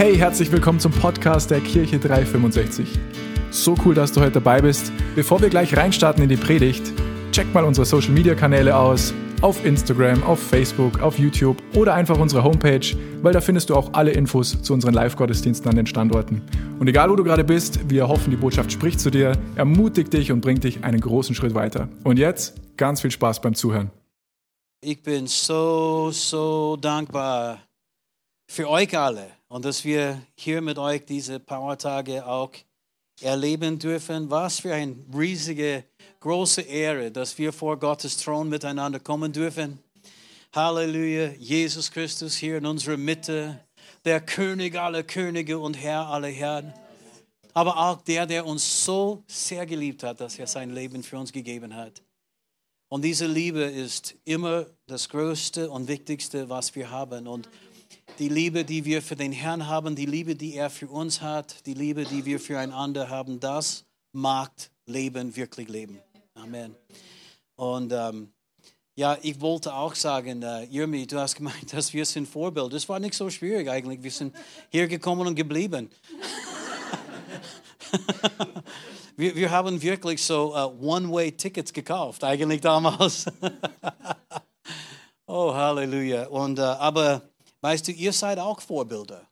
Hey, herzlich willkommen zum Podcast der Kirche 365. So cool, dass du heute dabei bist. Bevor wir gleich reinstarten in die Predigt, check mal unsere Social Media Kanäle aus. Auf Instagram, auf Facebook, auf YouTube oder einfach unsere Homepage, weil da findest du auch alle Infos zu unseren Live-Gottesdiensten an den Standorten. Und egal, wo du gerade bist, wir hoffen, die Botschaft spricht zu dir, ermutigt dich und bringt dich einen großen Schritt weiter. Und jetzt ganz viel Spaß beim Zuhören. Ich bin so dankbar für euch alle und dass wir hier mit euch diese Powertage auch erleben dürfen. Was für eine riesige, große Ehre, dass wir vor Gottes Thron miteinander kommen dürfen. Halleluja, Jesus Christus hier in unserer Mitte, der König aller Könige und Herr aller Herren. Aber auch der uns so sehr geliebt hat, dass er sein Leben für uns gegeben hat. Und diese Liebe ist immer das Größte und Wichtigste, was wir haben. Und die Liebe, die wir für den Herrn haben, die Liebe, die er für uns hat, die Liebe, die wir füreinander haben, das macht Leben wirklich Leben. Amen. Und ich wollte auch sagen, Jürmi, du hast gemeint, dass wir sind Vorbild. Das war nicht so schwierig eigentlich. Wir sind hier gekommen und geblieben. Wir haben wirklich so One-Way-Tickets gekauft, eigentlich damals. Oh, Halleluja. Und, aber, weißt du, ihr seid auch Vorbilder.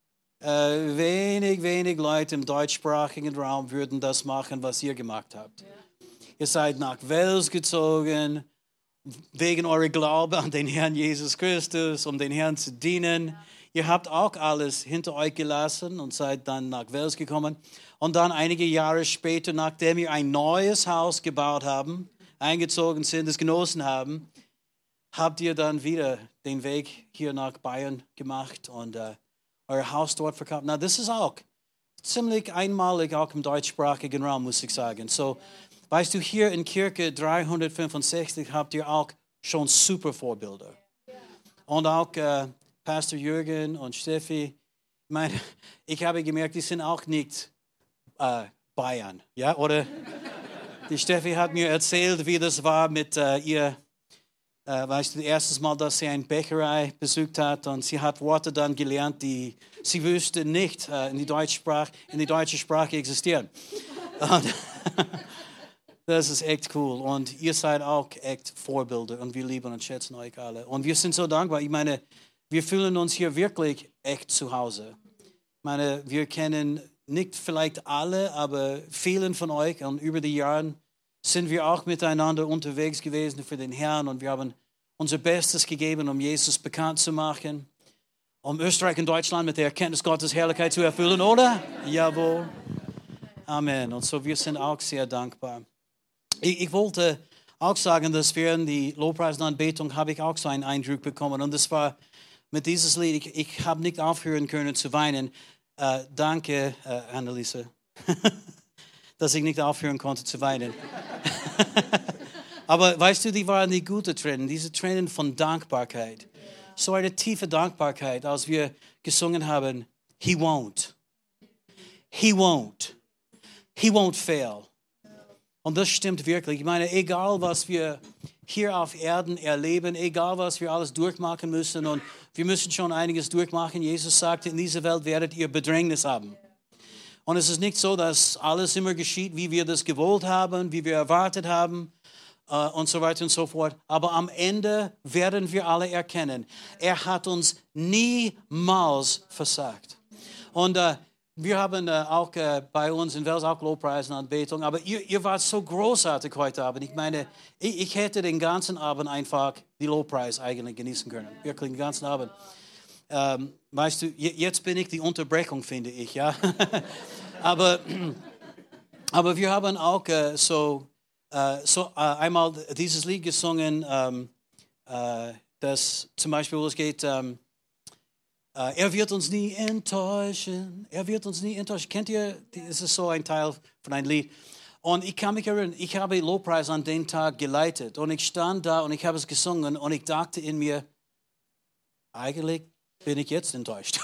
Wenig Leute im deutschsprachigen Raum würden das machen, was ihr gemacht habt. Ja. Ihr seid nach Wales gezogen, wegen eurer Glaube an den Herrn Jesus Christus, um den Herrn zu dienen. Ihr habt auch alles hinter euch gelassen und seid dann nach Wales gekommen. Und dann einige Jahre später, nachdem ihr ein neues Haus gebaut haben, eingezogen sind, es genossen haben, habt ihr dann wieder den Weg hier nach Bayern gemacht und euer Haus dort verkauft. Na, das ist auch ziemlich einmalig, auch im deutschsprachigen Raum, muss ich sagen. So, weißt du, hier in Kirche 365 habt ihr auch schon super Vorbilder. Und auch Pastor Jürgen und Steffi, ich habe gemerkt, die sind auch nicht Bayern, ja, oder? Die Steffi hat mir erzählt, wie das war mit ihr, weißt du, das erste Mal, dass sie eine Bäckerei besucht hat und sie hat Worte dann gelernt, die sie wusste nicht in die deutsche Sprache existieren. Und das ist echt cool und ihr seid auch echt Vorbilder und wir lieben und schätzen euch alle. Und wir sind so dankbar, ich meine, wir fühlen uns hier wirklich echt zu Hause. Ich meine, wir kennen nicht vielleicht alle, aber vielen von euch und über die Jahre sind wir auch miteinander unterwegs gewesen für den Herrn und wir haben unser Bestes gegeben, um Jesus bekannt zu machen, um Österreich und Deutschland mit der Erkenntnis Gottes Herrlichkeit zu erfüllen, oder? Jawohl. Amen. Und so, wir sind auch sehr dankbar. Ich wollte auch sagen, dass während die Lobpreis und Anbetung habe ich auch so einen Eindruck bekommen und das war mit dieses Lied, ich habe nicht aufhören können zu weinen. Danke, Anneliese, dass ich nicht aufhören konnte zu weinen. Aber weißt du, die waren die guten Tränen, diese Tränen von Dankbarkeit. So eine tiefe Dankbarkeit, als wir gesungen haben, He won't. He won't. He won't fail. Und das stimmt wirklich. Ich meine, egal was wir hier auf Erden erleben, egal was wir alles durchmachen müssen und wir müssen schon einiges durchmachen. Jesus sagte, in dieser Welt werdet ihr Bedrängnis haben. Und es ist nicht so, dass alles immer geschieht, wie wir das gewollt haben, wie wir erwartet haben und so weiter und so fort. Aber am Ende werden wir alle erkennen, er hat uns niemals versagt. Und wir haben auch bei uns in Wels auch Lobpreis und Anbetung, aber ihr wart so großartig heute Abend. Ich meine, ich hätte den ganzen Abend einfach die Lobpreis eigentlich genießen können. Wirklich den ganzen Abend. Weißt du, jetzt bin ich die Unterbrechung, finde ich, ja. aber wir haben auch einmal dieses Lied gesungen, das zum Beispiel, wo es geht, er wird uns nie enttäuschen. Er wird uns nie enttäuschen. Kennt ihr, das ist so ein Teil von einem Lied. Und ich kann mich erinnern, ich habe Lobpreis an den Tag geleitet. Und ich stand da und ich habe es gesungen. Und ich dachte in mir, eigentlich bin ich jetzt enttäuscht.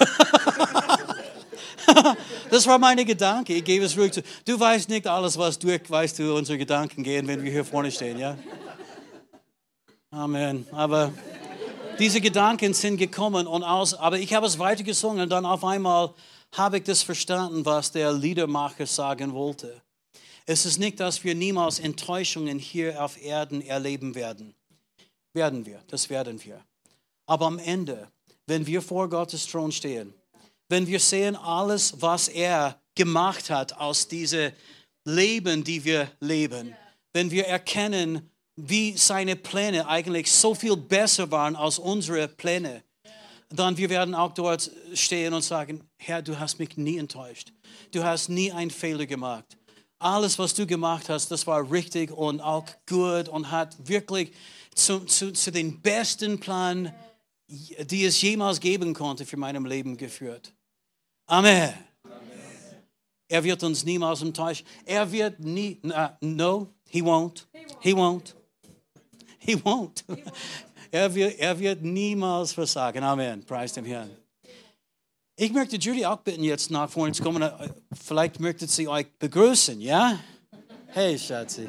Das war meine Gedanke. Ich gebe es ruhig zu. Du weißt nicht alles, was durch, weißt du, unsere Gedanken gehen, wenn wir hier vorne stehen, ja? Amen. Aber Diese Gedanken sind gekommen aber ich habe es weiter gesungen und dann auf einmal habe ich das verstanden, was der Liedermacher sagen wollte. Es ist nicht, dass wir niemals Enttäuschungen hier auf Erden erleben werden. Das werden wir. Aber am Ende, wenn wir vor Gottes Thron stehen, wenn wir sehen alles, was er gemacht hat aus diesem Leben, die wir leben, wenn wir erkennen, wie seine Pläne eigentlich so viel besser waren als unsere Pläne, dann wir werden auch dort stehen und sagen, Herr, du hast mich nie enttäuscht. Du hast nie einen Fehler gemacht. Alles, was du gemacht hast, das war richtig und auch gut und hat wirklich zu den besten Plan, die es jemals geben konnte, für meinem Leben geführt. Amen. Er wird uns niemals enttäuschen. Er wird nie, no, he won't. He won't. He won't. Er wird niemals versagen. Amen. Preis dem Herrn. Ich möchte Judy auch bitten, jetzt nach vorne zu kommen. Vielleicht möchte sie euch begrüßen, ja? Hey, Schatzi.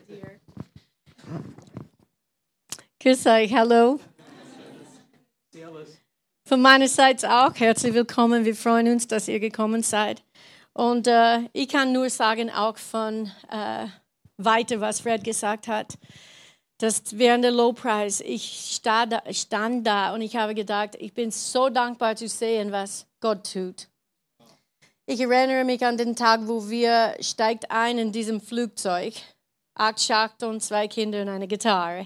Grüß euch, hallo. Servus. Von meiner Seite auch herzlich willkommen. Wir freuen uns, dass ihr gekommen seid. Und ich kann nur sagen, auch von weiter, was Fred gesagt hat, dass während der Lobpreis, ich stand da und ich habe gedacht, ich bin so dankbar zu sehen, was Gott tut. Ich erinnere mich an den Tag, wo wir steigt ein in diesem Flugzeug, 8 Schacht und 2 Kinder und eine Gitarre.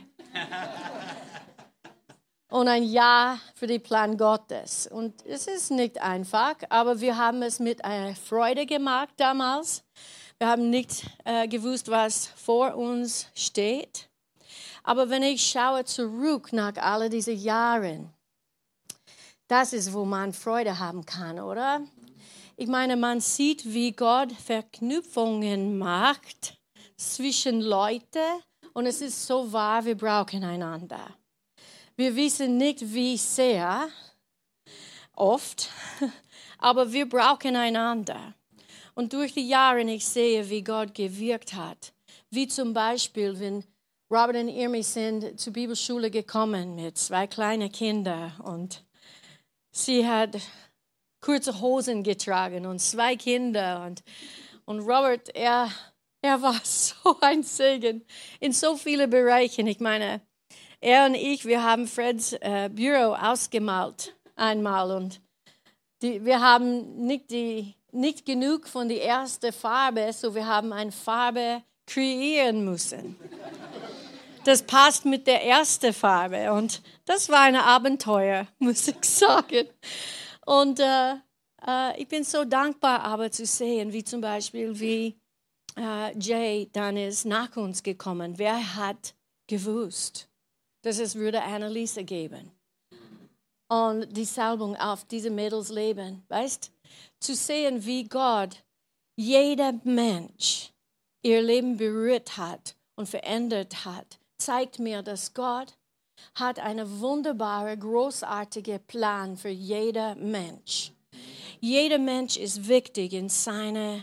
Und ein Ja für den Plan Gottes. Und es ist nicht einfach, aber wir haben es mit einer Freude gemacht damals. Wir haben nicht gewusst, was vor uns steht. Aber wenn ich schaue zurück nach all diesen Jahren, das ist, wo man Freude haben kann, oder? Ich meine, man sieht, wie Gott Verknüpfungen macht zwischen Leuten und es ist so wahr, wir brauchen einander. Wir wissen nicht, wie sehr, oft, aber wir brauchen einander. Und durch die Jahre, ich sehe, wie Gott gewirkt hat. Wie zum Beispiel, wenn Robert und Irmi sind zur Bibelschule gekommen mit 2 kleinen Kindern und sie hat kurze Hosen getragen und 2 Kinder und Robert, er war so ein Segen in so vielen Bereichen. Ich meine, er und ich, wir haben Freds Büro ausgemalt einmal und wir haben nicht genug von der ersten Farbe, so wir haben eine Farbe kreieren müssen. Das passt mit der ersten Farbe und das war ein Abenteuer, muss ich sagen. Und ich bin so dankbar, aber zu sehen, wie zum Beispiel, wie Jay dann ist nach uns gekommen. Wer hat gewusst, dass es würde Anneliese geben? Und die Salbung auf diese Mädels Leben, weißt? Zu sehen, wie Gott jeder Mensch ihr Leben berührt hat und verändert hat, zeigt mir, dass Gott hat einen wunderbaren, großartigen Plan für jeden Mensch. Jeder Mensch ist wichtig in seinem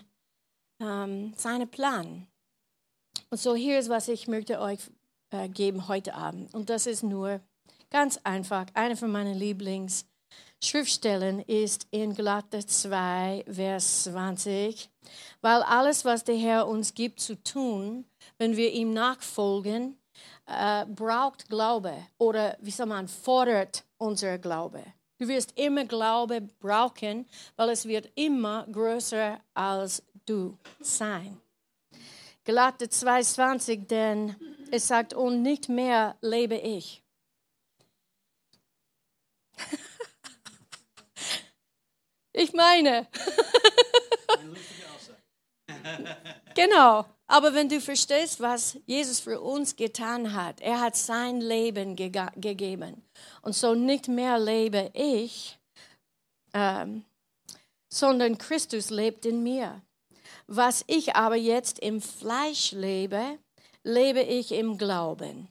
Plan. Und so hier ist, was ich möchte euch geben heute Abend. Und das ist nur ganz einfach. Eine von meinen Lieblingsschriftstellen ist in Galater 2, Vers 20. Weil alles, was der Herr uns gibt zu tun, wenn wir ihm nachfolgen, braucht Glaube oder wie soll man, fordert unser Glaube. Du wirst immer Glaube brauchen, weil es wird immer größer als du sein. Galater 2,20, denn es sagt, und nicht mehr lebe ich. Ich meine. Genau. Aber wenn du verstehst, was Jesus für uns getan hat, er hat sein Leben gegeben. Und so nicht mehr lebe ich, sondern Christus lebt in mir. Was ich aber jetzt im Fleisch lebe, lebe ich im Glauben.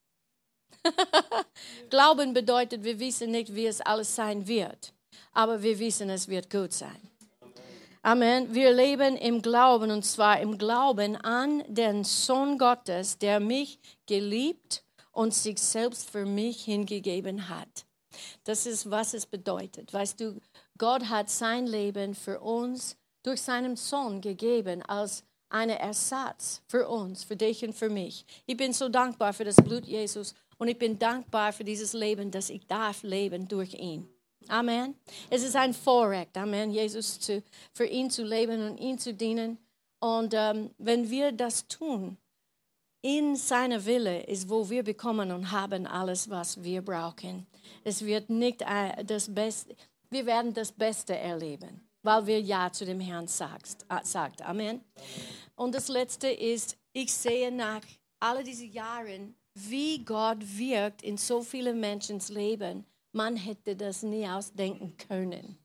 Glauben bedeutet, wir wissen nicht, wie es alles sein wird. Aber wir wissen, es wird gut sein. Amen. Wir leben im Glauben, und zwar im Glauben an den Sohn Gottes, der mich geliebt und sich selbst für mich hingegeben hat. Das ist, was es bedeutet. Weißt du, Gott hat sein Leben für uns durch seinen Sohn gegeben als einen Ersatz für uns, für dich und für mich. Ich bin so dankbar für das Blut Jesus und ich bin dankbar für dieses Leben, das ich darf leben durch ihn. Amen. Es ist ein Vorrecht, Amen, Jesus für ihn zu leben und ihn zu dienen. Und wenn wir das tun, in seiner Wille ist, wo wir bekommen und haben alles, was wir brauchen. Es wird nicht das Beste, wir werden das Beste erleben, weil wir Ja zu dem Herrn sagt. Amen. Und das Letzte ist, ich sehe nach all diesen Jahren, wie Gott wirkt in so vielen Menschens Leben. Man hätte das nie ausdenken können.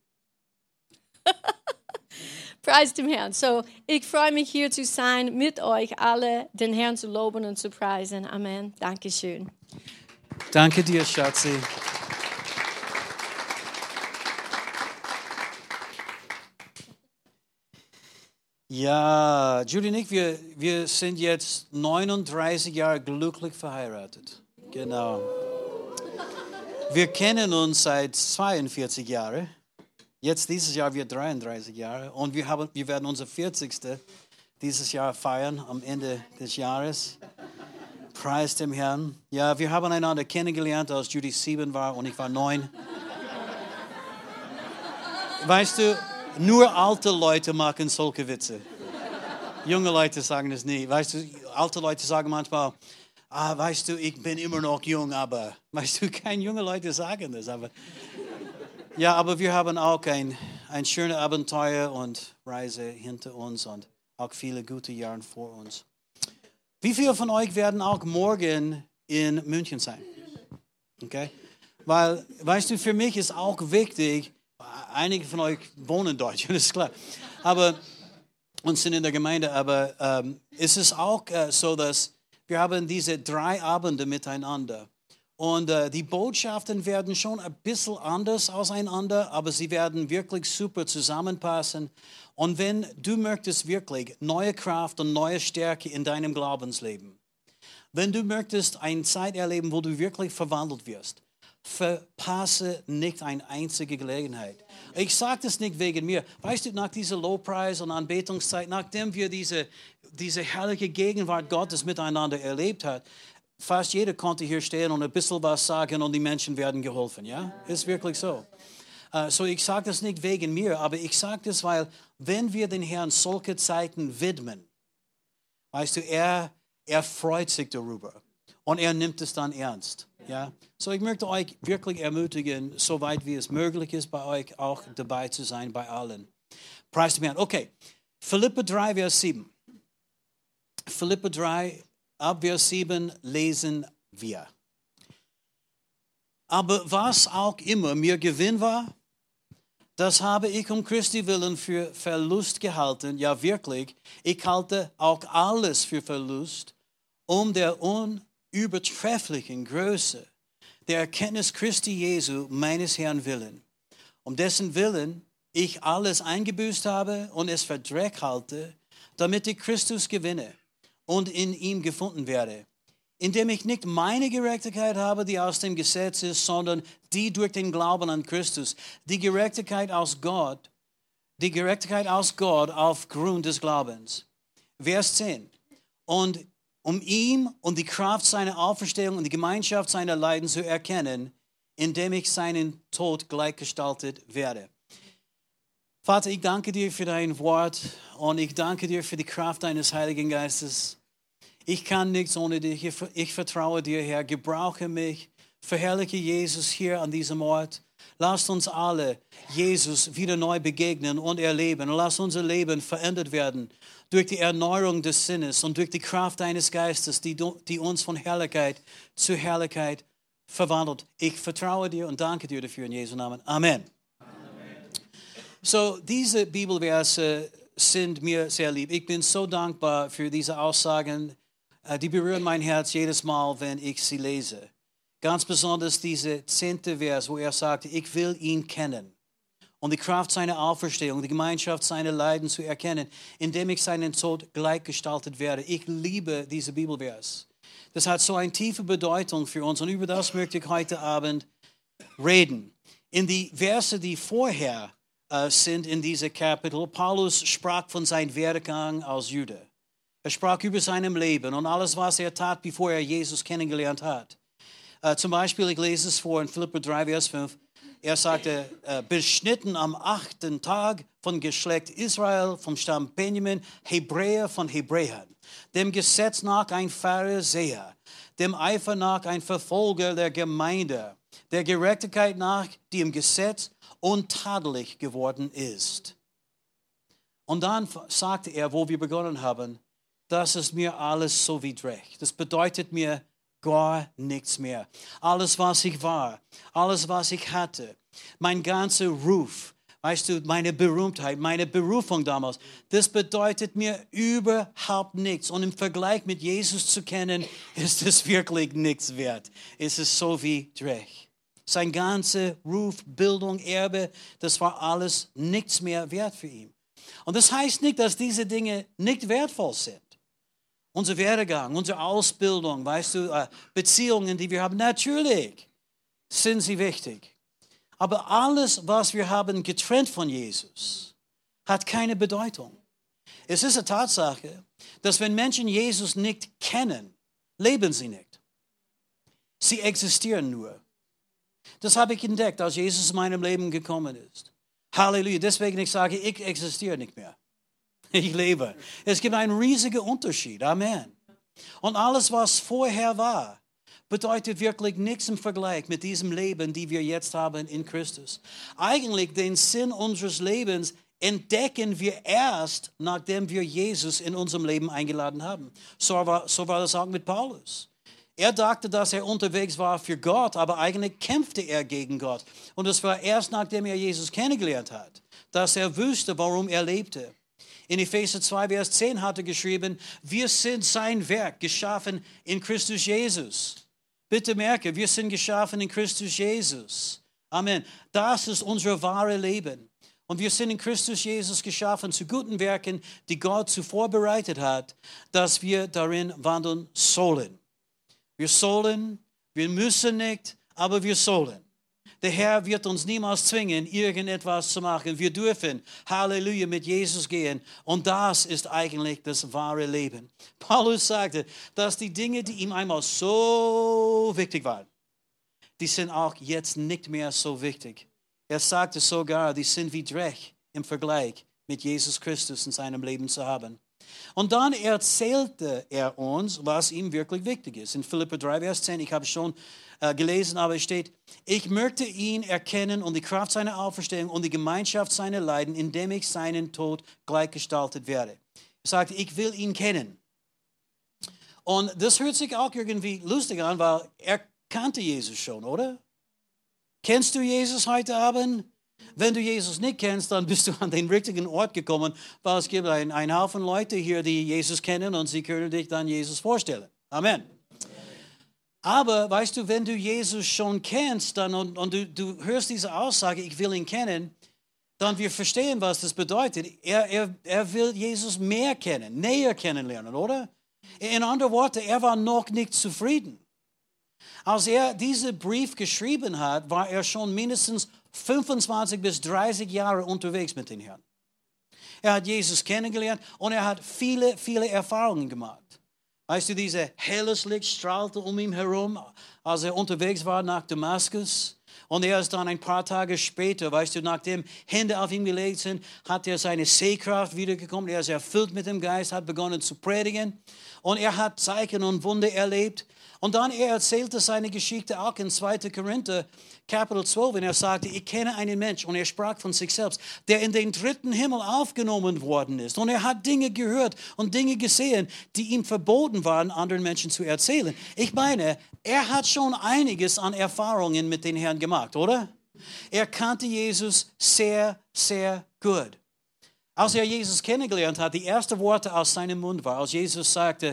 Preis dem Herrn. So, ich freue mich hier zu sein, mit euch alle den Herrn zu loben und zu preisen. Amen. Dankeschön. Danke dir, Schatzi. Ja, Judy und ich, wir sind jetzt 39 Jahre glücklich verheiratet. Genau. Wir kennen uns seit 42 Jahren. Jetzt dieses Jahr wir 33 Jahre und wir werden unser 40. dieses Jahr feiern am Ende des Jahres. Preis dem Herrn. Ja, wir haben einander kennengelernt, als Judy 7 war und ich war 9. Weißt du, nur alte Leute machen solche Witze. Junge Leute sagen das nie. Weißt du, alte Leute sagen manchmal, weißt du, ich bin immer noch jung, aber, weißt du, keine junge Leute sagen das, aber, ja, aber wir haben auch ein schönes Abenteuer und Reise hinter uns und auch viele gute Jahre vor uns. Wie viele von euch werden auch morgen in München sein? Okay? Weil, weißt du, für mich ist auch wichtig, einige von euch wohnen dort, das ist klar, aber, und sind in der Gemeinde, aber es ist auch so, dass wir haben diese 3 Abende miteinander. Und die Botschaften werden schon ein bisschen anders auseinander, aber sie werden wirklich super zusammenpassen. Und wenn du möchtest wirklich neue Kraft und neue Stärke in deinem Glaubensleben, wenn du möchtest eine Zeit erleben, wo du wirklich verwandelt wirst, verpasse nicht eine einzige Gelegenheit. Ich sage das nicht wegen mir. Weißt du, nach dieser Lobpreis- und Anbetungszeit, nachdem wir diese herrliche Gegenwart Gottes miteinander erlebt haben, fast jeder konnte hier stehen und ein bisschen was sagen und die Menschen werden geholfen. Ja, ist wirklich so. So, ich sage das nicht wegen mir, aber ich sage das, weil wenn wir den Herrn solche Zeiten widmen, weißt du, er freut sich darüber und er nimmt es dann ernst. Ja? So, ich möchte euch wirklich ermutigen, soweit wie es möglich ist, bei euch auch dabei zu sein, bei allen. Preis dem Herrn. Okay, Philipper 3, Vers 7. Philipper 3, ab Vers 7 lesen wir. Aber was auch immer mir Gewinn war, das habe ich um Christi willen für Verlust gehalten. Ja, wirklich, ich halte auch alles für Verlust, um der unübertrefflichen Größe der Erkenntnis Christi Jesu, meines Herrn willen, um dessen Willen ich alles eingebüßt habe und es für Dreck halte, damit ich Christus gewinne und in ihm gefunden werde, indem ich nicht meine Gerechtigkeit habe, die aus dem Gesetz ist, sondern die durch den Glauben an Christus, die Gerechtigkeit aus Gott aufgrund des Glaubens. Vers 10. Und um ihm und die Kraft seiner Auferstehung und die Gemeinschaft seiner Leiden zu erkennen, indem ich seinen Tod gleichgestaltet werde. Vater, ich danke dir für dein Wort und ich danke dir für die Kraft deines Heiligen Geistes. Ich kann nichts ohne dich. Ich vertraue dir, Herr. Gebrauche mich. Verherrliche Jesus hier an diesem Ort. Lasst uns alle Jesus wieder neu begegnen und erleben. Und lass unser Leben verändert werden durch die Erneuerung des Sinnes und durch die Kraft deines Geistes, die uns von Herrlichkeit zu Herrlichkeit verwandelt. Ich vertraue dir und danke dir dafür in Jesu Namen. Amen. So, diese Bibelverse sind mir sehr lieb. Ich bin so dankbar für diese Aussagen. Die berühren mein Herz jedes Mal, wenn ich sie lese. Ganz besonders diese 10. Vers, wo er sagte, ich will ihn kennen und die Kraft seiner Auferstehung, die Gemeinschaft seiner Leiden zu erkennen, indem ich seinen Tod gleichgestaltet werde. Ich liebe diese Bibelvers. Das hat so eine tiefe Bedeutung für uns und über das möchte ich heute Abend reden. In die Verse, die vorher sind in diesem Kapitel, Paulus sprach von seinem Werdegang als Jude. Er sprach über sein Leben und alles, was er tat, bevor er Jesus kennengelernt hat. Zum Beispiel, ich lese es vor in Philipper 3, Vers 5. Er sagte, beschnitten am 8. Tag von Geschlecht Israel, vom Stamm Benjamin, Hebräer von Hebräern, dem Gesetz nach ein Pharisäer, dem Eifer nach ein Verfolger der Gemeinde, der Gerechtigkeit nach, die im Gesetz untadelig geworden ist. Und dann sagte er, wo wir begonnen haben, das ist mir alles so widrig. Das bedeutet mir gar nichts mehr. Alles, was ich war, alles, was ich hatte, mein ganzer Ruf, weißt du, meine Berühmtheit, meine Berufung damals, das bedeutet mir überhaupt nichts. Und im Vergleich mit Jesus zu kennen, ist es wirklich nichts wert. Es ist so widrig. Sein ganzer Ruf, Bildung, Erbe, das war alles nichts mehr wert für ihn. Und das heißt nicht, dass diese Dinge nicht wertvoll sind. Unser Werdegang, unsere Ausbildung, weißt du, Beziehungen, die wir haben, natürlich sind sie wichtig. Aber alles, was wir haben, getrennt von Jesus, hat keine Bedeutung. Es ist eine Tatsache, dass wenn Menschen Jesus nicht kennen, leben sie nicht. Sie existieren nur. Das habe ich entdeckt, als Jesus in meinem Leben gekommen ist. Halleluja. Deswegen ich sage, ich existiere nicht mehr. Ich lebe. Es gibt einen riesigen Unterschied. Amen. Und alles, was vorher war, bedeutet wirklich nichts im Vergleich mit diesem Leben, die wir jetzt haben in Christus. Eigentlich den Sinn unseres Lebens entdecken wir erst, nachdem wir Jesus in unserem Leben eingeladen haben. So war das auch mit Paulus. Er dachte, dass er unterwegs war für Gott, aber eigentlich kämpfte er gegen Gott. Und es war erst, nachdem er Jesus kennengelernt hat, dass er wusste, warum er lebte. In Epheser 2, Vers 10 hat er geschrieben, wir sind sein Werk, geschaffen in Christus Jesus. Bitte merke, wir sind geschaffen in Christus Jesus. Amen. Das ist unser wahres Leben. Und wir sind in Christus Jesus geschaffen zu guten Werken, die Gott zuvor bereitet hat, dass wir darin wandeln sollen. Wir müssen nicht, aber wir sollen. Der Herr wird uns niemals zwingen, irgendetwas zu machen. Wir dürfen, Halleluja, mit Jesus gehen. Und das ist eigentlich das wahre Leben. Paulus sagte, dass die Dinge, die ihm einmal so wichtig waren, die sind auch jetzt nicht mehr so wichtig. Er sagte sogar, die sind wie Dreck im Vergleich mit Jesus Christus in seinem Leben zu haben. Und dann erzählte er uns, was ihm wirklich wichtig ist. In Philipper 3, Vers 10, ich habe schon gelesen, aber es steht, ich möchte ihn erkennen und die Kraft seiner Auferstehung und die Gemeinschaft seiner Leiden, indem ich seinen Tod gleichgestaltet werde. Er sagte, ich will ihn kennen. Und das hört sich auch irgendwie lustig an, weil er kannte Jesus schon, oder? Kennst du Jesus heute Abend? Wenn du Jesus nicht kennst, dann bist du an den richtigen Ort gekommen, weil es gibt einen Haufen Leute hier, die Jesus kennen und sie können dich dann Jesus vorstellen. Amen. Aber weißt du, wenn du Jesus schon kennst dann und du hörst diese Aussage, ich will ihn kennen, dann wir verstehen, was das bedeutet. Er will Jesus mehr kennen, näher kennenlernen, oder? In anderen Worten, er war noch nicht zufrieden. Als er diesen Brief geschrieben hat, war er schon mindestens 25 bis 30 Jahre unterwegs mit den Herrn. Er hat Jesus kennengelernt und er hat viele, viele Erfahrungen gemacht. Weißt du, dieses helles Licht strahlte um ihn herum, als er unterwegs war nach Damaskus. Und er ist dann ein paar Tage später, weißt du, nachdem Hände auf ihn gelegt sind, hat er seine Sehkraft wiedergekommen. Er ist erfüllt mit dem Geist, hat begonnen zu predigen. Und er hat Zeichen und Wunder erlebt. Und dann er erzählte seine Geschichte auch in 2. Korinther, Kapitel 12, und er sagte, ich kenne einen Mensch, und er sprach von sich selbst, der in den 3. Himmel aufgenommen worden ist. Und er hat Dinge gehört und Dinge gesehen, die ihm verboten waren, anderen Menschen zu erzählen. Ich meine, er hat schon einiges an Erfahrungen mit den Herrn gemacht, oder? Er kannte Jesus sehr, sehr gut. Als er Jesus kennengelernt hat, die ersten Worte aus seinem Mund waren, als Jesus sagte,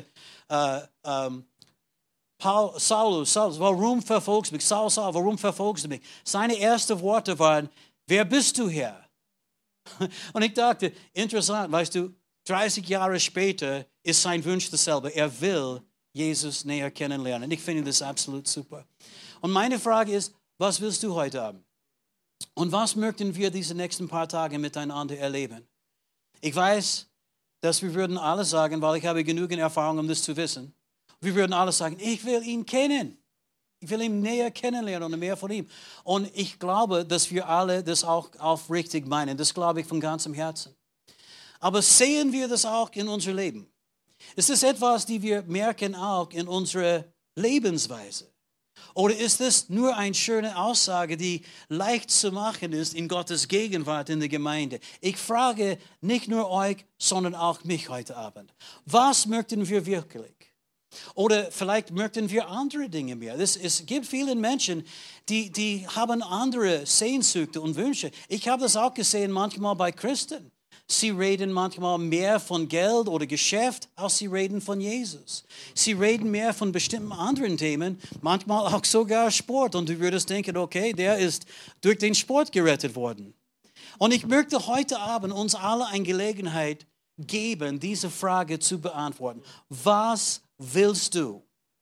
Saulus, warum verfolgst du mich? Saul, warum verfolgst du mich? Seine ersten Worte waren, wer bist du, Herr? Und ich dachte, interessant, weißt du, 30 Jahre später ist sein Wunsch dasselbe. Er will Jesus näher kennenlernen. Ich finde das absolut super. Und meine Frage ist, was willst du heute haben? Und was möchten wir diese nächsten paar Tage miteinander erleben? Ich weiß, dass wir würden alle sagen, weil ich habe genügend Erfahrung, um das zu wissen. Wir würden alle sagen, ich will ihn kennen. Ich will ihn näher kennenlernen und mehr von ihm. Und ich glaube, dass wir alle das auch aufrichtig meinen. Das glaube ich von ganzem Herzen. Aber sehen wir das auch in unserem Leben? Ist das etwas, die wir merken auch in unserer Lebensweise? Oder ist es nur eine schöne Aussage, die leicht zu machen ist in Gottes Gegenwart in der Gemeinde? Ich frage nicht nur euch, sondern auch mich heute Abend. Was möchten wir wirklich? Oder vielleicht möchten wir andere Dinge mehr. Es gibt viele Menschen, die haben andere Sehnsüchte und Wünsche. Ich habe das auch gesehen manchmal bei Christen. Sie reden manchmal mehr von Geld oder Geschäft, als sie reden von Jesus. Sie reden mehr von bestimmten anderen Themen, manchmal auch sogar Sport. Und du würdest denken, okay, der ist durch den Sport gerettet worden. Und ich möchte heute Abend uns alle eine Gelegenheit geben, diese Frage zu beantworten. Was willst du?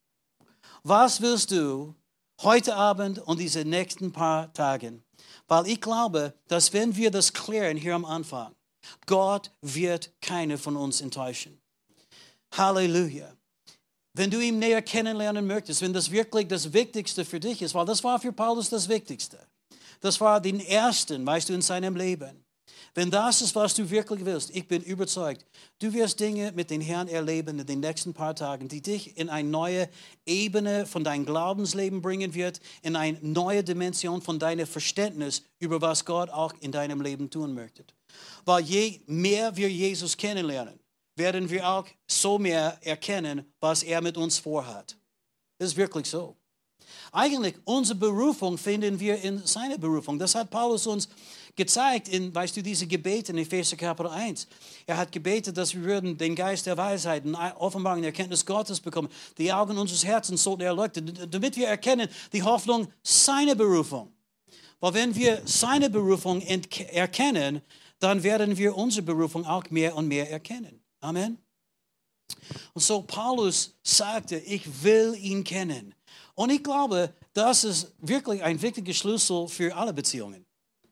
Was willst du heute Abend und diese nächsten paar Tagen? Weil ich glaube, dass wenn wir das klären hier am Anfang, Gott wird keine von uns enttäuschen. Halleluja. Wenn du ihn näher kennenlernen möchtest, wenn das wirklich das Wichtigste für dich ist, weil das war für Paulus das Wichtigste. Das war den Ersten, weißt du, in seinem Leben. Wenn das ist, was du wirklich willst, ich bin überzeugt, du wirst Dinge mit den Herrn erleben in den nächsten paar Tagen, die dich in eine neue Ebene von deinem Glaubensleben bringen wird, in eine neue Dimension von deinem Verständnis über was Gott auch in deinem Leben tun möchte. Weil je mehr wir Jesus kennenlernen, werden wir auch so mehr erkennen, was er mit uns vorhat. Das ist wirklich so. Eigentlich, unsere Berufung finden wir in seiner Berufung. Das hat Paulus uns gezeigt in, weißt du, diese Gebete in Epheser Kapitel 1. Er hat gebetet, dass wir würden den Geist der Weisheit und Offenbarung der Erkenntnis Gottes bekommen. Die Augen unseres Herzens sollten erleuchtet, damit wir erkennen die Hoffnung seiner Berufung. Weil wenn wir seine Berufung erkennen, dann werden wir unsere Berufung auch mehr und mehr erkennen. Amen. Und so Paulus sagte, ich will ihn kennen. Und ich glaube, das ist wirklich ein wichtiger Schlüssel für alle Beziehungen.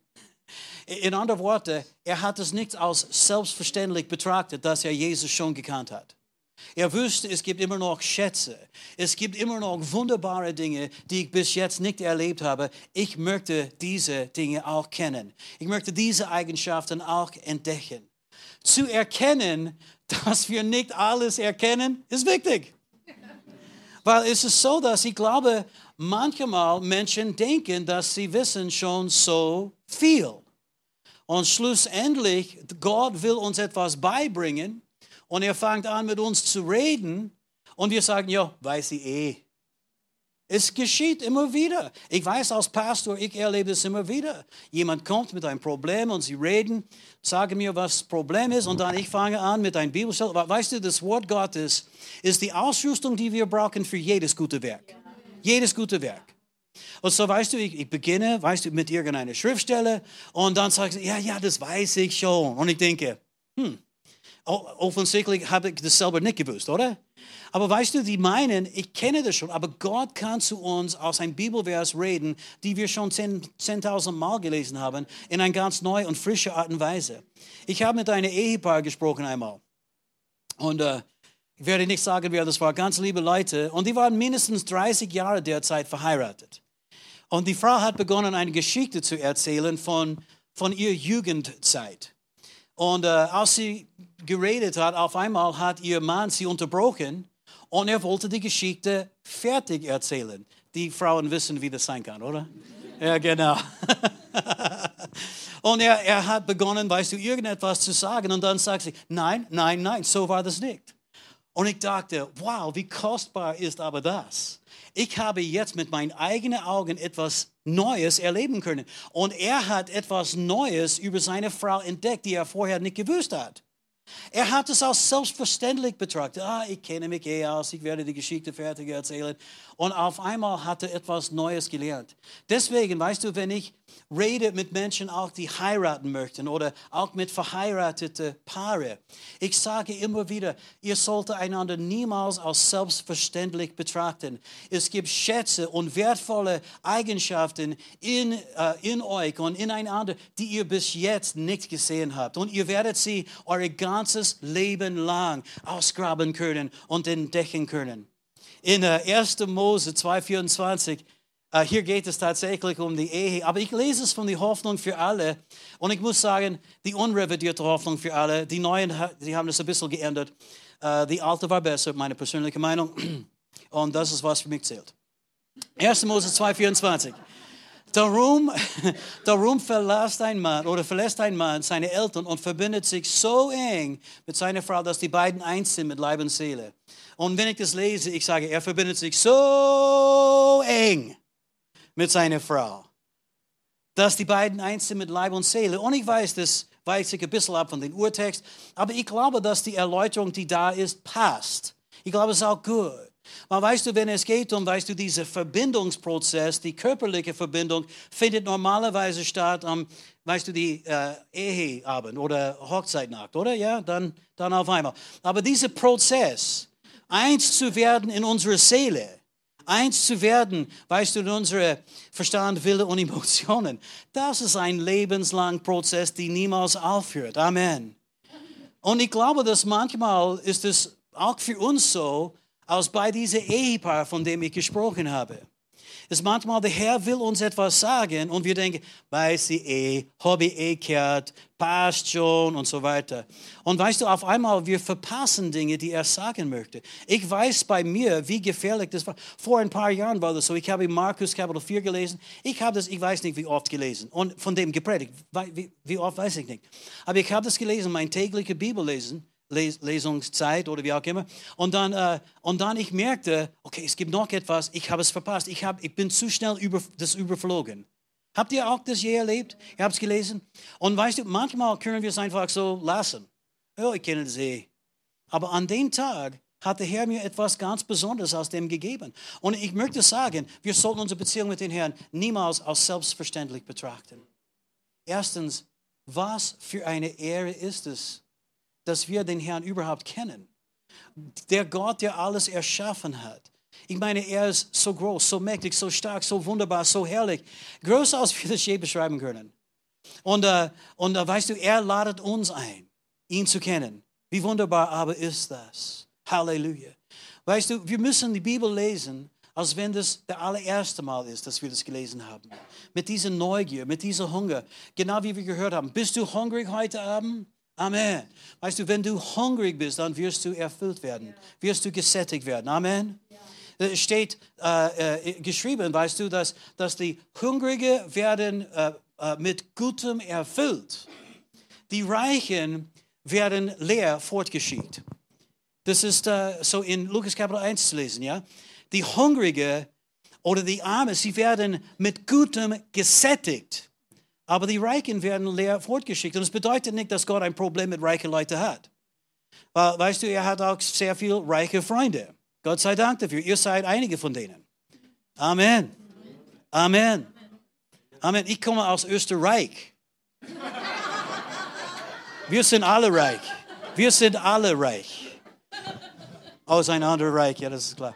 In anderen Worten, er hat es nicht als selbstverständlich betrachtet, dass er Jesus schon gekannt hat. Er wusste, es gibt immer noch Schätze. Es gibt immer noch wunderbare Dinge, die ich bis jetzt nicht erlebt habe. Ich möchte diese Dinge auch kennen. Ich möchte diese Eigenschaften auch entdecken. Zu erkennen, dass wir nicht alles erkennen, ist wichtig. Weil es ist so, dass ich glaube, manchmal Menschen denken, dass sie wissen schon so viel. Und schlussendlich, Gott will uns etwas beibringen. Und er fängt an, mit uns zu reden. Und wir sagen, ja, weiß ich eh. Es geschieht immer wieder. Ich weiß als Pastor, ich erlebe es immer wieder. Jemand kommt mit einem Problem und sie reden, sagen mir, was das Problem ist. Und dann ich fange an mit einem Bibelstelle. Weißt du, das Wort Gottes ist die Ausrüstung, die wir brauchen für jedes gute Werk. Ja. Jedes gute Werk. Und so, weißt du, ich beginne, weißt du, mit irgendeiner Schriftstelle. Und dann sage ich, ja, das weiß ich schon. Und ich denke, offensichtlich habe ich das selber nicht gewusst, oder? Aber weißt du, die meinen, ich kenne das schon, aber Gott kann zu uns aus einem Bibelvers reden, die wir schon 10.000 Mal gelesen haben, in einer ganz neuen und frischen Art und Weise. Ich habe mit einem Ehepaar gesprochen einmal. Und ich werde nicht sagen, wer das war, ganz liebe Leute. Und die waren mindestens 30 Jahre derzeit verheiratet. Und die Frau hat begonnen, eine Geschichte zu erzählen von ihrer Jugendzeit. Und als sie geredet hat, auf einmal hat ihr Mann sie unterbrochen und er wollte die Geschichte fertig erzählen. Die Frauen wissen, wie das sein kann, oder? Ja, genau. Und er hat begonnen, weißt du, irgendetwas zu sagen und dann sagt sie, nein, so war das nicht. Und ich dachte, wow, wie kostbar ist aber das. Ich habe jetzt mit meinen eigenen Augen etwas Neues erleben können. Und er hat etwas Neues über seine Frau entdeckt, die er vorher nicht gewusst hat. Er hat es als selbstverständlich betrachtet. Ich kenne mich aus, ich werde die Geschichte fertig erzählen. Und auf einmal hat er etwas Neues gelernt. Deswegen, weißt du, wenn ich rede mit Menschen, auch die heiraten möchten oder auch mit verheirateten Paaren, ich sage immer wieder, ihr solltet einander niemals als selbstverständlich betrachten. Es gibt Schätze und wertvolle Eigenschaften in euch und ineinander, die ihr bis jetzt nicht gesehen habt. Und ihr werdet sie euer ganzes Leben lang ausgraben können und entdecken können. In 1. Mose 2,24, hier geht es tatsächlich um die Ehe. Aber ich lese es von der Hoffnung für alle. Und ich muss sagen, die unrevidierte Hoffnung für alle. Die neuen, die haben das ein bisschen geändert. Die alte war besser, meine persönliche Meinung. Und das ist, was für mich zählt. 1. Mose 2,24. Darum verlässt ein Mann seine Eltern und verbindet sich so eng mit seiner Frau, dass die beiden eins sind mit Leib und Seele. Und wenn ich das lese, ich sage, er verbindet sich so eng mit seiner Frau, dass die beiden eins sind mit Leib und Seele. Und ich weiß, das weicht sich ein bisschen ab von dem Urtext, aber ich glaube, dass die Erläuterung, die da ist, passt. Ich glaube, es ist auch gut. Aber weißt du, wenn es geht um, dieser Verbindungsprozess, die körperliche Verbindung, findet normalerweise statt am, die Eheabend oder Hochzeitnacht, oder? Ja, dann auf einmal. Aber dieser Prozess, eins zu werden in unserer Seele, eins zu werden, in unsere Verstand, Wille und Emotionen, das ist ein lebenslanger Prozess, der niemals aufhört. Amen. Und ich glaube, dass manchmal ist es auch für uns so, als bei diesem Ehepaar, von dem ich gesprochen habe. Es ist manchmal, der Herr will uns etwas sagen und wir denken, weiß ich habe ich gehört, passt schon und so weiter. Und auf einmal, wir verpassen Dinge, die er sagen möchte. Ich weiß bei mir, wie gefährlich das war. Vor ein paar Jahren war das so, ich habe Markus Kapitel 4 gelesen. Ich habe das, ich weiß nicht, wie oft gelesen und von dem gepredigt. Wie oft, weiß ich nicht. Aber ich habe das gelesen, mein tägliches Bibellesen. Lesungszeit oder wie auch immer. Und dann ich merkte, okay, es gibt noch etwas, ich habe es verpasst. Ich bin zu schnell überflogen. Habt ihr auch das je erlebt? Ihr habt es gelesen? Und manchmal können wir es einfach so lassen. Ja, ich kenne das eh. Aber an dem Tag hat der Herr mir etwas ganz Besonderes aus dem gegeben. Und ich möchte sagen, wir sollten unsere Beziehung mit dem Herrn niemals als selbstverständlich betrachten. Erstens, was für eine Ehre ist es, dass wir den Herrn überhaupt kennen. Der Gott, der alles erschaffen hat. Ich meine, er ist so groß, so mächtig, so stark, so wunderbar, so herrlich. Größer, als wir das je beschreiben können. Und er ladet uns ein, ihn zu kennen. Wie wunderbar aber ist das. Halleluja. Wir müssen die Bibel lesen, als wenn das der allererste Mal ist, dass wir das gelesen haben. Mit dieser Neugier, mit dieser Hunger. Genau wie wir gehört haben. Bist du hungrig heute Abend? Amen. Wenn du hungrig bist, dann wirst du erfüllt werden. Wirst du gesättigt werden. Amen. Es steht geschrieben, dass die Hungrigen werden mit Gutem erfüllt. Die Reichen werden leer fortgeschickt. Das ist so in Lukas Kapitel 1 zu lesen. Ja? Die Hungrigen oder die Armen, sie werden mit Gutem gesättigt. Aber die Reichen werden leer fortgeschickt. Und es bedeutet nicht, dass Gott ein Problem mit reichen Leuten hat. Er hat auch sehr viele reiche Freunde. Gott sei Dank dafür. Ihr seid einige von denen. Amen. Amen. Amen. Ich komme aus Österreich. Wir sind alle reich. Wir sind alle reich. Aus ein anderer Reich, ja, das ist klar.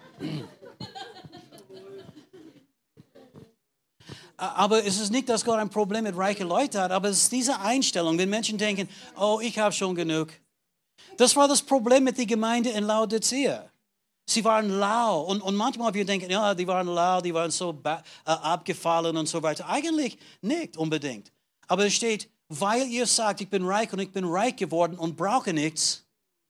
Aber es ist nicht, dass Gott ein Problem mit reichen Leuten hat, aber es ist diese Einstellung, wenn Menschen denken, oh, ich habe schon genug. Das war das Problem mit der Gemeinde in Laodicea. Sie waren lau und manchmal wir denken, ja, die waren lau, die waren so abgefallen und so weiter. Eigentlich nicht unbedingt. Aber es steht, weil ihr sagt, ich bin reich und ich bin reich geworden und brauche nichts.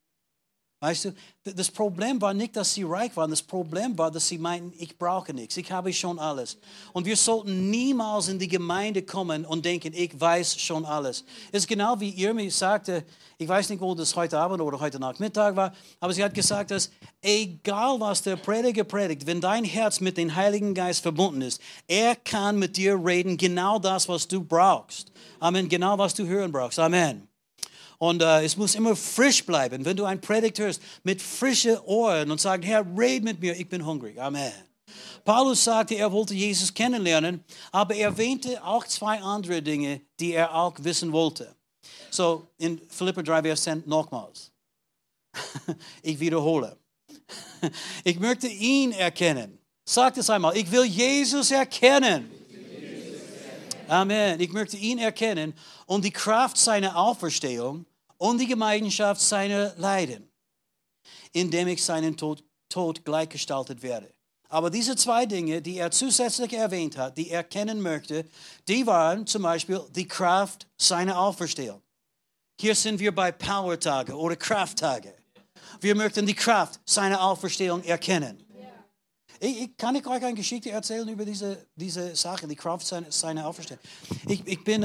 Das Problem war nicht, dass sie reich waren. Das Problem war, dass sie meinten, ich brauche nichts. Ich habe schon alles. Und wir sollten niemals in die Gemeinde kommen und denken, ich weiß schon alles. Es ist genau wie Irmi sagte, ich weiß nicht, wo das heute Abend oder heute Nachmittag war, aber sie hat gesagt, dass egal was der Prediger predigt, wenn dein Herz mit dem Heiligen Geist verbunden ist, er kann mit dir reden, genau das, was du brauchst. Amen, genau was du hören brauchst. Amen. Und es muss immer frisch bleiben. Wenn du ein Predigt hörst, mit frischen Ohren und sagst, Herr, red mit mir, ich bin hungrig. Amen. Paulus sagte, er wollte Jesus kennenlernen, aber er erwähnte auch 2 andere Dinge, die er auch wissen wollte. So, in Philipper 3, Vers 10 nochmals. Ich wiederhole. Ich möchte ihn erkennen. Sag das einmal. Ich will Jesus erkennen. Amen. Ich möchte ihn erkennen und die Kraft seiner Auferstehung und die Gemeinschaft seiner Leiden, indem ich seinen Tod gleichgestaltet werde. Aber diese 2 Dinge, die er zusätzlich erwähnt hat, die er kennen möchte, die waren zum Beispiel die Kraft seiner Auferstehung. Hier sind wir bei Power-Tage oder Krafttage. Wir möchten die Kraft seiner Auferstehung erkennen. Kann ich euch eine Geschichte erzählen über diese Sache, die Kraft seiner Auferstehung? Ich bin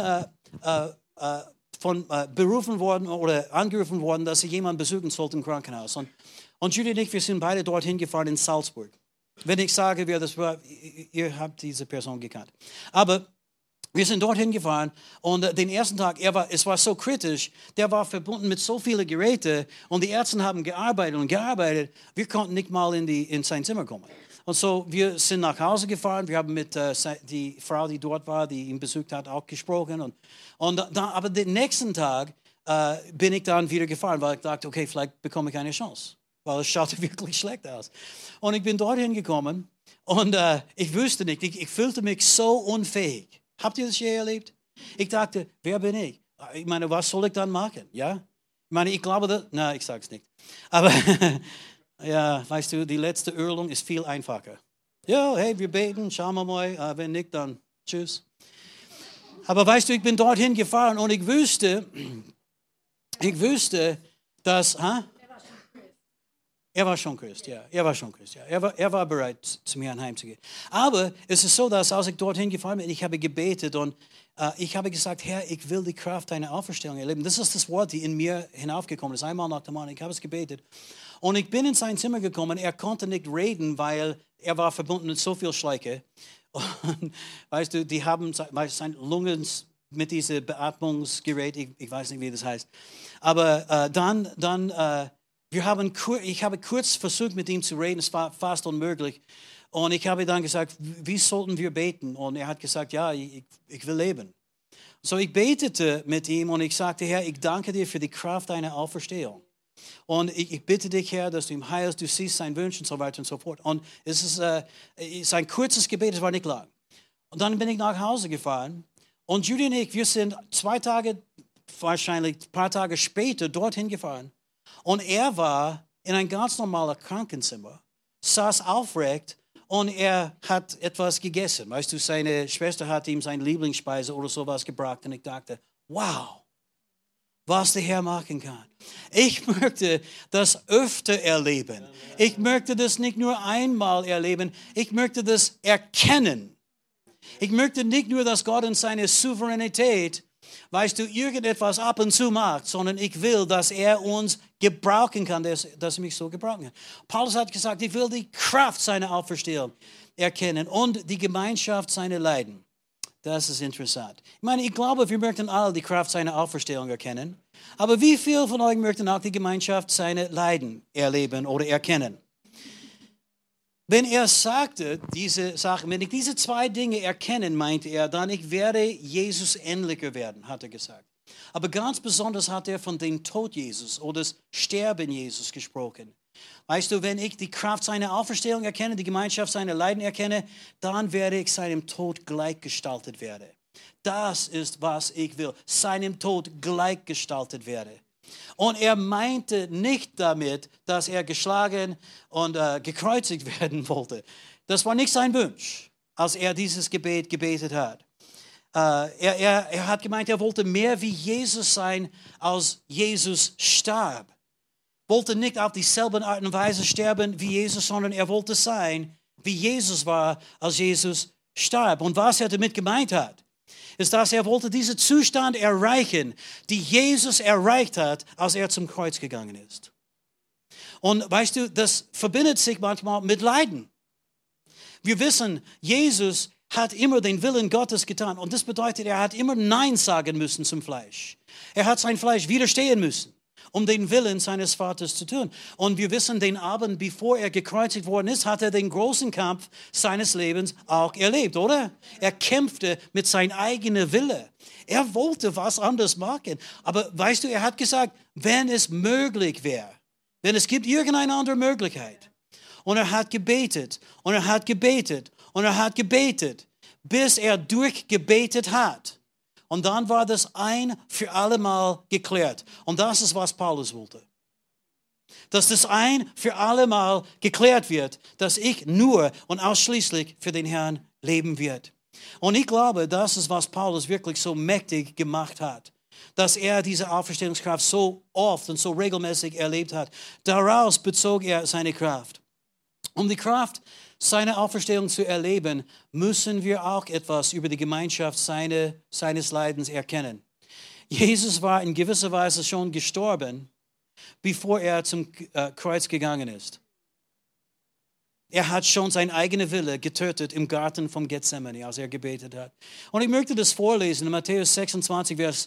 berufen worden oder angerufen worden, dass ich jemanden besuchen sollte im Krankenhaus. Und Judy und ich, wir sind beide dorthin gefahren in Salzburg. Wenn ich sage, wer das war, ihr habt diese Person gekannt. Aber wir sind dorthin gefahren und den ersten Tag, es war so kritisch, der war verbunden mit so vielen Geräten und die Ärzte haben gearbeitet und gearbeitet. Wir konnten nicht mal in sein Zimmer kommen. Und so, wir sind nach Hause gefahren, wir haben mit die Frau, die dort war, die ihn besucht hat, auch gesprochen. Aber den nächsten Tag bin ich dann wieder gefahren, weil ich dachte, okay, vielleicht bekomme ich eine Chance. Weil es schaute wirklich schlecht aus. Und ich bin dorthin gekommen und ich wusste nicht, ich fühlte mich so unfähig. Habt ihr das je erlebt? Ich dachte, wer bin ich? Ich meine, was soll ich dann machen? Ja? Ich meine, ich glaube, ich sage es nicht. Aber ja, weißt du, die letzte Ölung ist viel einfacher. Ja, hey, wir beten, schauen wir mal, wenn nicht, dann tschüss. Aber weißt du, ich bin dorthin gefahren und ich wusste, dass, Er war schon Christ, ja. Er war bereit, zum Herrn heimzugehen. Aber es ist so, dass als ich dorthin gefahren bin, ich habe gebetet und ich habe gesagt, Herr, ich will die Kraft deiner Auferstehung erleben. Das ist das Wort, die in mir hinaufgekommen ist, einmal nach dem anderen. Ich habe es gebetet. Und ich bin in sein Zimmer gekommen. Er konnte nicht reden, weil er war verbunden mit so viel Schläge. Und weißt du, die haben seine Lungen mit diesem Beatmungsgerät, ich weiß nicht, wie das heißt. Aber ich habe kurz versucht, mit ihm zu reden, es war fast unmöglich. Und ich habe dann gesagt, wie sollten wir beten? Und er hat gesagt, ja, ich will leben. So ich betete mit ihm und ich sagte, Herr, ich danke dir für die Kraft deiner Auferstehung. Und ich bitte dich, Herr, dass du ihm heilst, du siehst seinen Wunsch und so weiter und so fort. Und es ist ein kurzes Gebet, es war nicht lang. Und dann bin ich nach Hause gefahren und Judy und ich, wir sind 2 Tage, wahrscheinlich ein paar Tage später dorthin gefahren. Und er war in ein ganz normales Krankenzimmer, saß aufrecht und er hat etwas gegessen. Weißt du, seine Schwester hat ihm seine Lieblingsspeise oder sowas gebracht. Und ich dachte, wow, was der Herr machen kann. Ich möchte das öfter erleben. Ich möchte das nicht nur einmal erleben, ich möchte das erkennen. Ich möchte nicht nur, dass Gott in seiner Souveränität, weißt du, irgendetwas ab und zu macht, sondern ich will, dass er uns gebrauchen kann, dass er mich so gebrauchen kann. Paulus hat gesagt, ich will die Kraft seiner Auferstehung erkennen und die Gemeinschaft seiner Leiden. Das ist interessant. Ich meine, ich glaube, wir möchten alle die Kraft seiner Auferstehung erkennen. Aber wie viele von euch möchten auch die Gemeinschaft seiner Leiden erleben oder erkennen? Wenn er sagte, diese Sachen, wenn ich diese 2 Dinge erkennen, meinte er, dann ich werde Jesus ähnlicher werden, hat er gesagt. Aber ganz besonders hat er von dem Tod Jesus oder das Sterben Jesus gesprochen. Weißt du, wenn ich die Kraft seiner Auferstehung erkenne, die Gemeinschaft seiner Leiden erkenne, dann werde ich seinem Tod gleichgestaltet werden. Das ist, was ich will, seinem Tod gleichgestaltet werde. Und er meinte nicht damit, dass er geschlagen und gekreuzigt werden wollte. Das war nicht sein Wunsch, als er dieses Gebet gebetet hat. Er hat gemeint, er wollte mehr wie Jesus sein, als Jesus starb. Wollte nicht auf dieselbe Art und Weise sterben wie Jesus, sondern er wollte sein, wie Jesus war, als Jesus starb. Und was er damit gemeint hat, ist, dass er wollte diesen Zustand erreichen, die Jesus erreicht hat, als er zum Kreuz gegangen ist. Und weißt du, das verbindet sich manchmal mit Leiden. Wir wissen, Jesus hat immer den Willen Gottes getan. Und das bedeutet, er hat immer Nein sagen müssen zum Fleisch. Er hat sein Fleisch widerstehen müssen, um den Willen seines Vaters zu tun. Und wir wissen, den Abend, bevor er gekreuzigt worden ist, hat er den großen Kampf seines Lebens auch erlebt, oder? Er kämpfte mit seinem eigenen Wille. Er wollte was anderes machen. Aber weißt du, er hat gesagt, wenn es möglich wäre, wenn es gibt irgendeine andere Möglichkeit. Und er hat gebetet, und er hat gebetet, und er hat gebetet, bis er durchgebetet hat. Und dann war das ein für alle Mal geklärt. Und das ist, was Paulus wollte. Dass das ein für alle Mal geklärt wird, dass ich nur und ausschließlich für den Herrn leben werde. Und ich glaube, das ist, was Paulus wirklich so mächtig gemacht hat. Dass er diese Auferstehungskraft so oft und so regelmäßig erlebt hat. Daraus bezog er seine Kraft. Um die Kraft seiner Auferstehung zu erleben, müssen wir auch etwas über die Gemeinschaft seines Leidens erkennen. Jesus war in gewisser Weise schon gestorben, bevor er zum Kreuz gegangen ist. Er hat schon seinen eigenen Wille getötet im Garten von Gethsemane, als er gebetet hat. Und ich möchte das vorlesen in Matthäus 26, Vers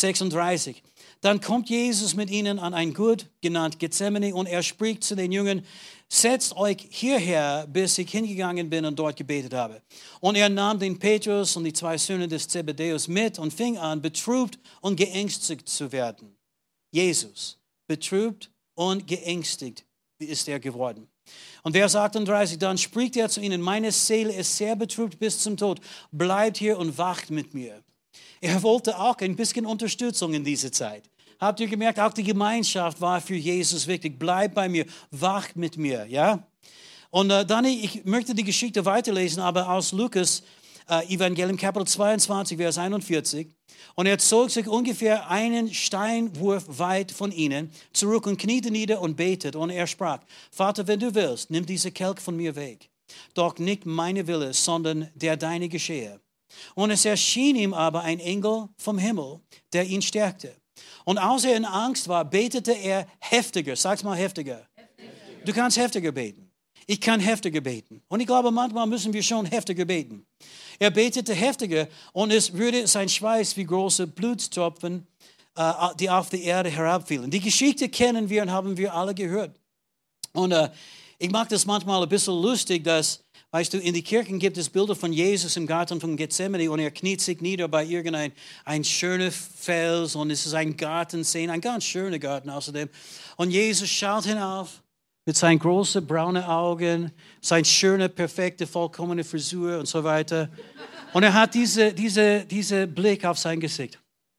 36. Dann kommt Jesus mit ihnen an ein Gut, genannt Gethsemane, und er spricht zu den Jüngern, setzt euch hierher, bis ich hingegangen bin und dort gebetet habe. Und er nahm den Petrus und die 2 Söhne des Zebedäus mit und fing an, betrübt und geängstigt zu werden. Jesus, betrübt und geängstigt ist er geworden. Und Vers 38, dann spricht er zu ihnen, meine Seele ist sehr betrübt bis zum Tod. Bleibt hier und wacht mit mir. Er wollte auch ein bisschen Unterstützung in dieser Zeit. Habt ihr gemerkt, auch die Gemeinschaft war für Jesus wichtig. Bleibt bei mir, wacht mit mir. Ja? Und dann, ich möchte die Geschichte weiterlesen, aber aus Lukas Evangelium, Kapitel 22, Vers 41. Und er zog sich ungefähr einen Steinwurf weit von ihnen zurück und kniete nieder und betet. Und er sprach, Vater, wenn du willst, nimm diese Kelch von mir weg. Doch nicht meine Wille, sondern der deine geschehe. Und es erschien ihm aber ein Engel vom Himmel, der ihn stärkte. Und als er in Angst war, betete er heftiger. Sag's mal heftiger. Du kannst heftiger beten. Ich kann heftiger beten. Und ich glaube, manchmal müssen wir schon heftiger beten. Er betete heftiger und es würde sein Schweiß wie große Blutstropfen, die auf die Erde herabfielen. Die Geschichte kennen wir und haben wir alle gehört. Und ich mag das manchmal ein bisschen lustig, dass, weißt du, in die Kirchen gibt es Bilder von Jesus im Garten von Gethsemane und er kniet sich nieder bei irgendein schöner Fels und es ist ein Gartenszene, ein ganz schöner Garten außerdem. Und Jesus schaut hinauf mit seinen großen braunen Augen, seine schöne, perfekte, vollkommene Frisur und so weiter. Und er hat diese Blick auf sein Gesicht.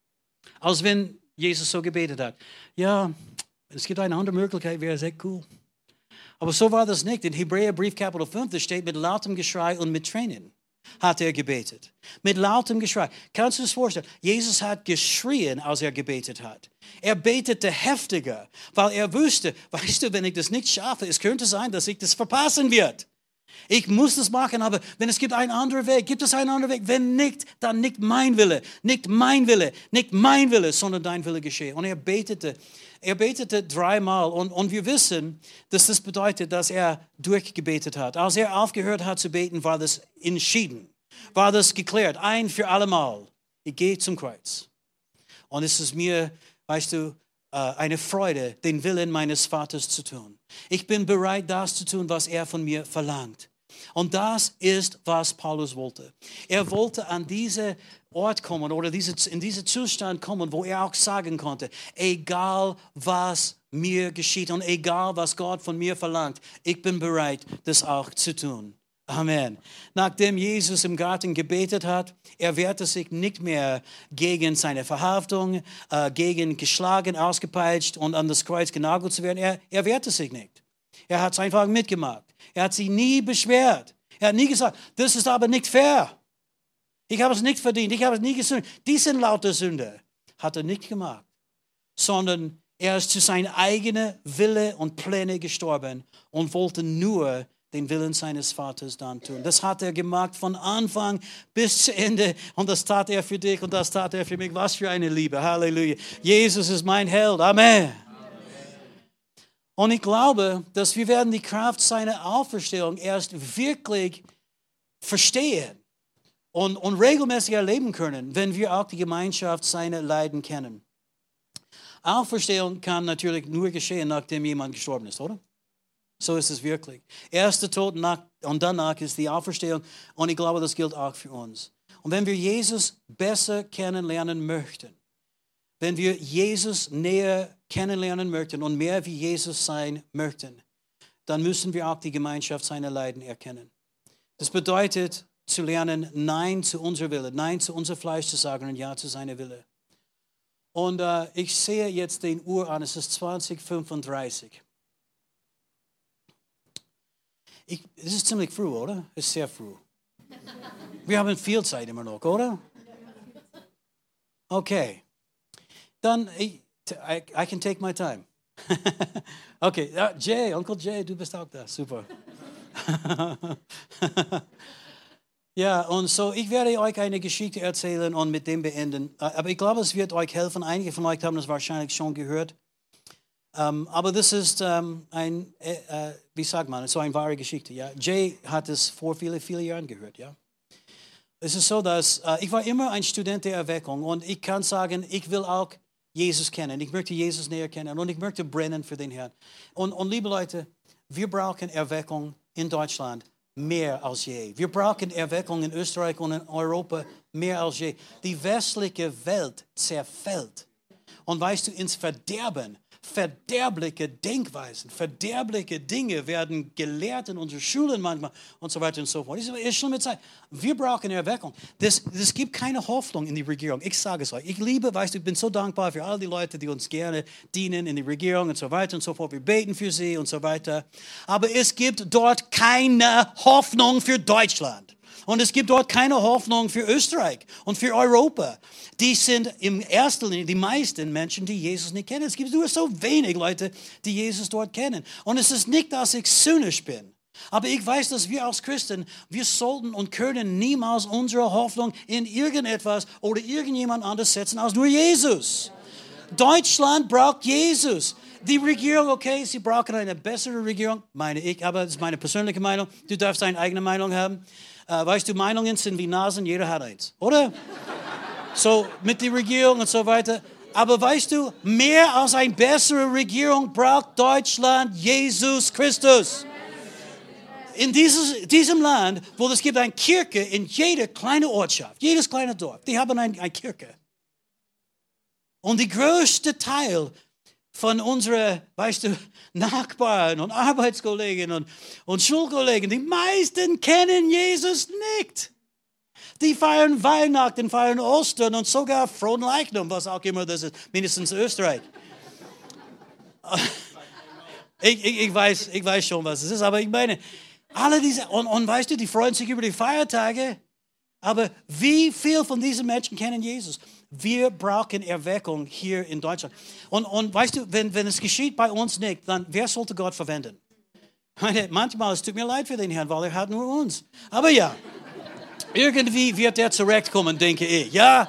Als wenn Jesus so gebetet hat. Ja, es gibt eine andere Möglichkeit, wäre sehr cool. Aber so war das nicht. In Hebräerbrief Kapitel 5, da steht, mit lautem Geschrei und mit Tränen hat er gebetet. Mit lautem Geschrei. Kannst du dir das vorstellen? Jesus hat geschrien, als er gebetet hat. Er betete heftiger, weil er wusste, weißt du, wenn ich das nicht schaffe, es könnte sein, dass ich das verpassen werde. Ich muss das machen, aber wenn es gibt einen anderen Weg, gibt es einen anderen Weg. Wenn nicht, dann nicht mein Wille, nicht mein Wille, nicht mein Wille, sondern dein Wille geschehe. Und er betete 3-mal und wir wissen, dass das bedeutet, dass er durchgebetet hat. Als er aufgehört hat zu beten, war das entschieden, war das geklärt, ein für alle Mal. Ich gehe zum Kreuz. Und es ist mir, weißt du, eine Freude, den Willen meines Vaters zu tun. Ich bin bereit, das zu tun, was er von mir verlangt. Und das ist, was Paulus wollte. Er wollte an diesen Ort kommen oder in diesen Zustand kommen, wo er auch sagen konnte, egal was mir geschieht und egal was Gott von mir verlangt, ich bin bereit, das auch zu tun. Amen. Nachdem Jesus im Garten gebetet hat, er wehrte sich nicht mehr gegen seine Verhaftung, gegen geschlagen, ausgepeitscht und an das Kreuz genagelt zu werden. Er wehrte sich nicht. Er hat es einfach mitgemacht. Er hat sich nie beschwert. Er hat nie gesagt, das ist aber nicht fair. Ich habe es nicht verdient. Ich habe es nie gesündigt. Die sind lauter Sünder. Hat er nicht gemacht. Sondern er ist zu seinen eigenen Wille und Pläne gestorben und wollte nur den Willen seines Vaters dann tun. Das hat er gemacht von Anfang bis zu Ende. Und das tat er für dich und das tat er für mich. Was für eine Liebe. Halleluja. Jesus ist mein Held. Amen. Und ich glaube, dass wir werden die Kraft seiner Auferstehung erst wirklich verstehen, und regelmäßig erleben können, wenn wir auch die Gemeinschaft seiner Leiden kennen. Auferstehung kann natürlich nur geschehen, nachdem jemand gestorben ist, oder? So ist es wirklich. Erst der Tod und danach ist die Auferstehung. Und ich glaube, das gilt auch für uns. Und wenn wir Jesus besser kennenlernen möchten, wenn wir Jesus näher kennenlernen möchten und mehr wie Jesus sein möchten, dann müssen wir auch die Gemeinschaft seiner Leiden erkennen. Das bedeutet zu lernen, Nein zu unserer Wille, Nein zu unser Fleisch zu sagen und Ja zu seiner Wille. Und ich sehe jetzt den Uhr an, es ist 20:35. Es ist ziemlich früh, oder? Es ist sehr früh. Wir haben viel Zeit immer noch, oder? Okay. Dann, I can take my time. Okay, Jay, Onkel Jay, du bist auch da. Super. Ja, und so, ich werde euch eine Geschichte erzählen und mit dem beenden. Aber ich glaube, es wird euch helfen. Einige von euch haben das wahrscheinlich schon gehört. Aber das ist wie sagt man, so eine wahre Geschichte. Ja? Jay hat es vor vielen Jahren gehört. Ja? Es ist so, dass ich war immer ein Student der Erweckung und ich kann sagen, ich will auch Jesus kennen. Ich möchte Jesus näher kennen und ich möchte brennen für den Herrn. Und liebe Leute, wir brauchen Erweckung in Deutschland mehr als je. Wir brauchen Erweckung in Österreich und in Europa mehr als je. Die westliche Welt zerfällt. Und weißt du, ins Verderben. Verderbliche Denkweisen, verderbliche Dinge werden gelehrt in unseren Schulen manchmal und so weiter und so fort. Das ist eine schlimme Zeit. Wir brauchen Erweckung. Es gibt keine Hoffnung in die Regierung. Ich sage es euch. Ich liebe, weißt du, ich bin so dankbar für all die Leute, die uns gerne dienen in die Regierung und so weiter und so fort. Wir beten für sie und so weiter. Aber es gibt dort keine Hoffnung für Deutschland. Und es gibt dort keine Hoffnung für Österreich und für Europa. Die sind in erster Linie die meisten Menschen, die Jesus nicht kennen. Es gibt nur so wenig Leute, die Jesus dort kennen. Und es ist nicht, dass ich zynisch bin. Aber ich weiß, dass wir als Christen, wir sollten und können niemals unsere Hoffnung in irgendetwas oder irgendjemand anderes setzen als nur Jesus. Deutschland braucht Jesus. Die Regierung, okay, sie brauchen eine bessere Regierung, meine ich, aber das ist meine persönliche Meinung. Du darfst deine eigene Meinung haben. Weißt du, Meinungen sind wie Nasen, jeder hat eins, oder? So, mit der Regierung und so weiter. Aber weißt du, mehr als eine bessere Regierung braucht Deutschland Jesus Christus. In diesem Land, wo es gibt eine Kirche in jeder kleinen Ortschaft, jedes kleine Dorf, die haben eine Kirche. Und der größte Teil von unseren, weißt du, Nachbarn und Arbeitskollegen und Schulkollegen, die meisten kennen Jesus nicht. Die feiern Weihnachten, feiern Ostern und sogar Frohen Leichnam, was auch immer das ist, mindestens Österreich. Ich weiß schon, was es ist, aber ich meine, alle diese, und weißt du, die freuen sich über die Feiertage, aber wie viel von diesen Menschen kennen Jesus? Wir brauchen Erweckung hier in Deutschland. Und weißt du, wenn es geschieht bei uns nicht, dann wer sollte Gott verwenden? Manchmal, es tut mir leid für den Herrn, weil er hat nur uns. Aber ja, irgendwie wird er zurechtkommen, denke ich. Ja.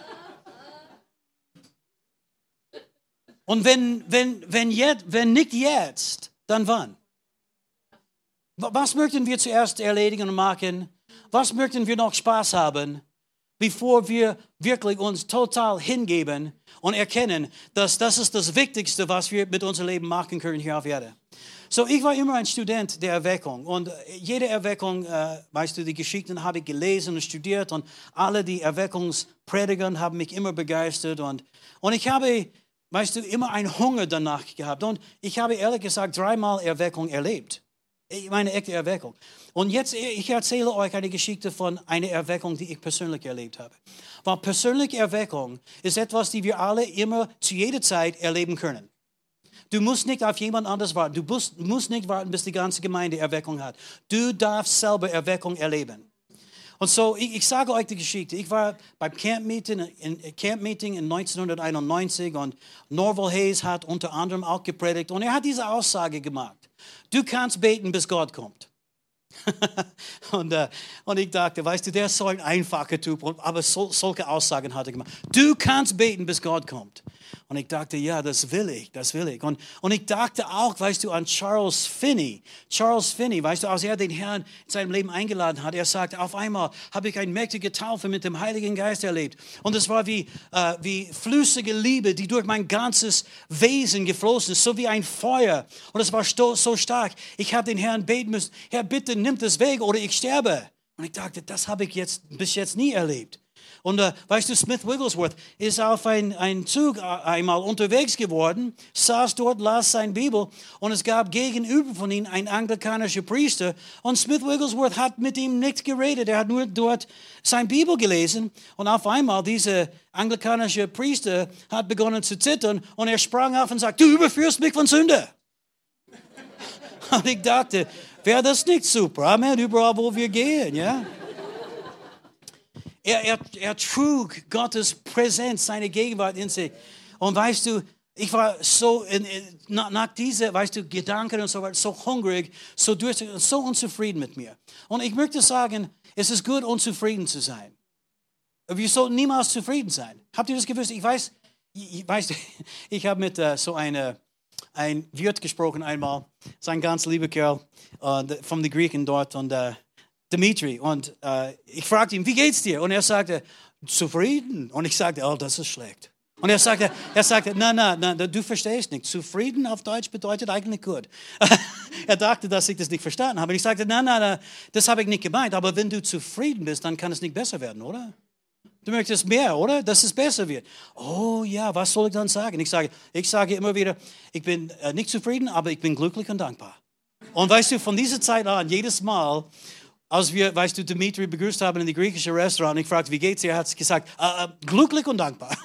Und wenn nicht jetzt, dann wann? Was möchten wir zuerst erledigen und machen? Was möchten wir noch Spaß haben? Bevor wir wirklich uns total hingeben und erkennen, dass das ist das Wichtigste, was wir mit unserem Leben machen können hier auf Erde. So, ich war immer ein Student der Erweckung und jede Erweckung, weißt du, die Geschichten habe ich gelesen und studiert und alle die Erweckungsprediger haben mich immer begeistert und ich habe, weißt du, immer einen Hunger danach gehabt und ich habe ehrlich gesagt 3-mal Erweckung erlebt. Ich meine, echte Erweckung. Und jetzt, ich erzähle euch eine Geschichte von einer Erweckung, die ich persönlich erlebt habe. Weil persönliche Erweckung ist etwas, die wir alle immer zu jeder Zeit erleben können. Du musst nicht auf jemand anderes warten. Du musst nicht warten, bis die ganze Gemeinde Erweckung hat. Du darfst selber Erweckung erleben. Und so, ich sage euch die Geschichte. Ich war beim Camp-Meeting in 1991 und Norval Hayes hat unter anderem auch gepredigt und er hat diese Aussage gemacht. Du kannst beten, bis Gott kommt. und ich dachte, weißt du, der ist so ein einfacher Typ, aber solche Aussagen hat er gemacht. Du kannst beten, bis Gott kommt. Und ich dachte, ja, das will ich. Und ich dachte auch, weißt du, an Charles Finney. Charles Finney, weißt du, als er den Herrn in seinem Leben eingeladen hat, er sagte, auf einmal habe ich eine mächtige Taufe mit dem Heiligen Geist erlebt. Und es war wie flüssige Liebe, die durch mein ganzes Wesen geflossen ist, so wie ein Feuer. Und es war so stark. Ich habe den Herrn beten müssen, Herr, bitte nimm das weg oder ich sterbe. Und ich dachte, das habe ich bis jetzt nie erlebt. Und weißt du, Smith Wigglesworth ist auf einen Zug einmal unterwegs geworden, saß dort, las seine Bibel und es gab gegenüber von ihm einen anglikanischer Priester und Smith Wigglesworth hat mit ihm nicht geredet, er hat nur dort seine Bibel gelesen und auf einmal dieser anglikanische Priester hat begonnen zu zittern und er sprang auf und sagte, du überführst mich von Sünde. Und ich dachte, wäre das nicht super? Amen, überall wo wir gehen, ja? Er trug Gottes Präsenz, seine Gegenwart in sich. Und weißt du, ich war so nach diesen, weißt du, Gedanken und so weiter, so hungrig, so durstig und so unzufrieden mit mir. Und ich möchte sagen, es ist gut, unzufrieden zu sein. Wir sollten niemals zufrieden sein. Habt ihr das gewusst? Ich habe mit ein Wirt gesprochen einmal, ist ein ganz lieber Kerl, von den Griechen dort und Dimitri. Und ich fragte ihn, wie geht's dir? Und er sagte, zufrieden. Und ich sagte, oh, das ist schlecht. Und er sagte, nein, du verstehst nicht. Zufrieden auf Deutsch bedeutet eigentlich gut. Er dachte, dass ich das nicht verstanden habe. Und ich sagte, nein, das habe ich nicht gemeint. Aber wenn du zufrieden bist, dann kann es nicht besser werden, oder? Du möchtest mehr, oder? Dass es besser wird. Oh ja, was soll ich dann sagen? Ich sage immer wieder, ich bin nicht zufrieden, aber ich bin glücklich und dankbar. Und weißt du, von dieser Zeit an, jedes Mal, als wir, weißt du, Dimitri begrüßt haben in die griechische Restaurant, ich fragte, wie geht's dir? Er hat gesagt, glücklich und dankbar.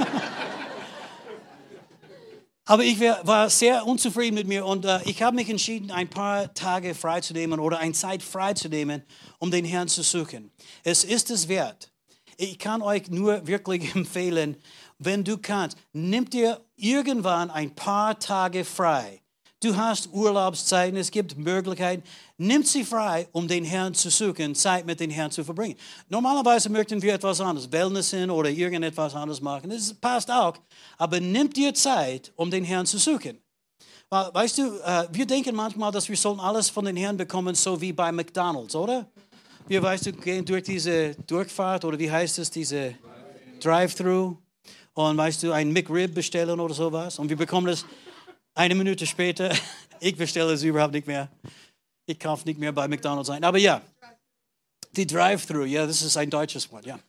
Aber ich war sehr unzufrieden mit mir und ich habe mich entschieden, ein paar Tage freizunehmen oder eine Zeit freizunehmen, um den Herrn zu suchen. Es ist es wert. Ich kann euch nur wirklich empfehlen, wenn du kannst, nimm dir irgendwann ein paar Tage frei. Du hast Urlaubszeiten, es gibt Möglichkeiten. Nimm sie frei, um den Herrn zu suchen, Zeit mit dem Herrn zu verbringen. Normalerweise möchten wir etwas anderes, Wellness hin oder irgendetwas anderes machen. Das passt auch. Aber nimm dir Zeit, um den Herrn zu suchen. Weißt du, wir denken manchmal, dass wir sollen alles von den Herrn bekommen, so wie bei McDonald's, oder? Wir, weißt du, gehen durch diese Durchfahrt oder wie heißt es, diese Drive-Thru und weißt du, ein McRib bestellen oder sowas und wir bekommen es eine Minute später. Ich bestelle es überhaupt nicht mehr. Ich kaufe nicht mehr bei McDonald's ein. Aber ja, die Drive-Thru, ja, das ist ein deutsches Wort, ja.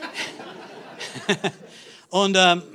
Und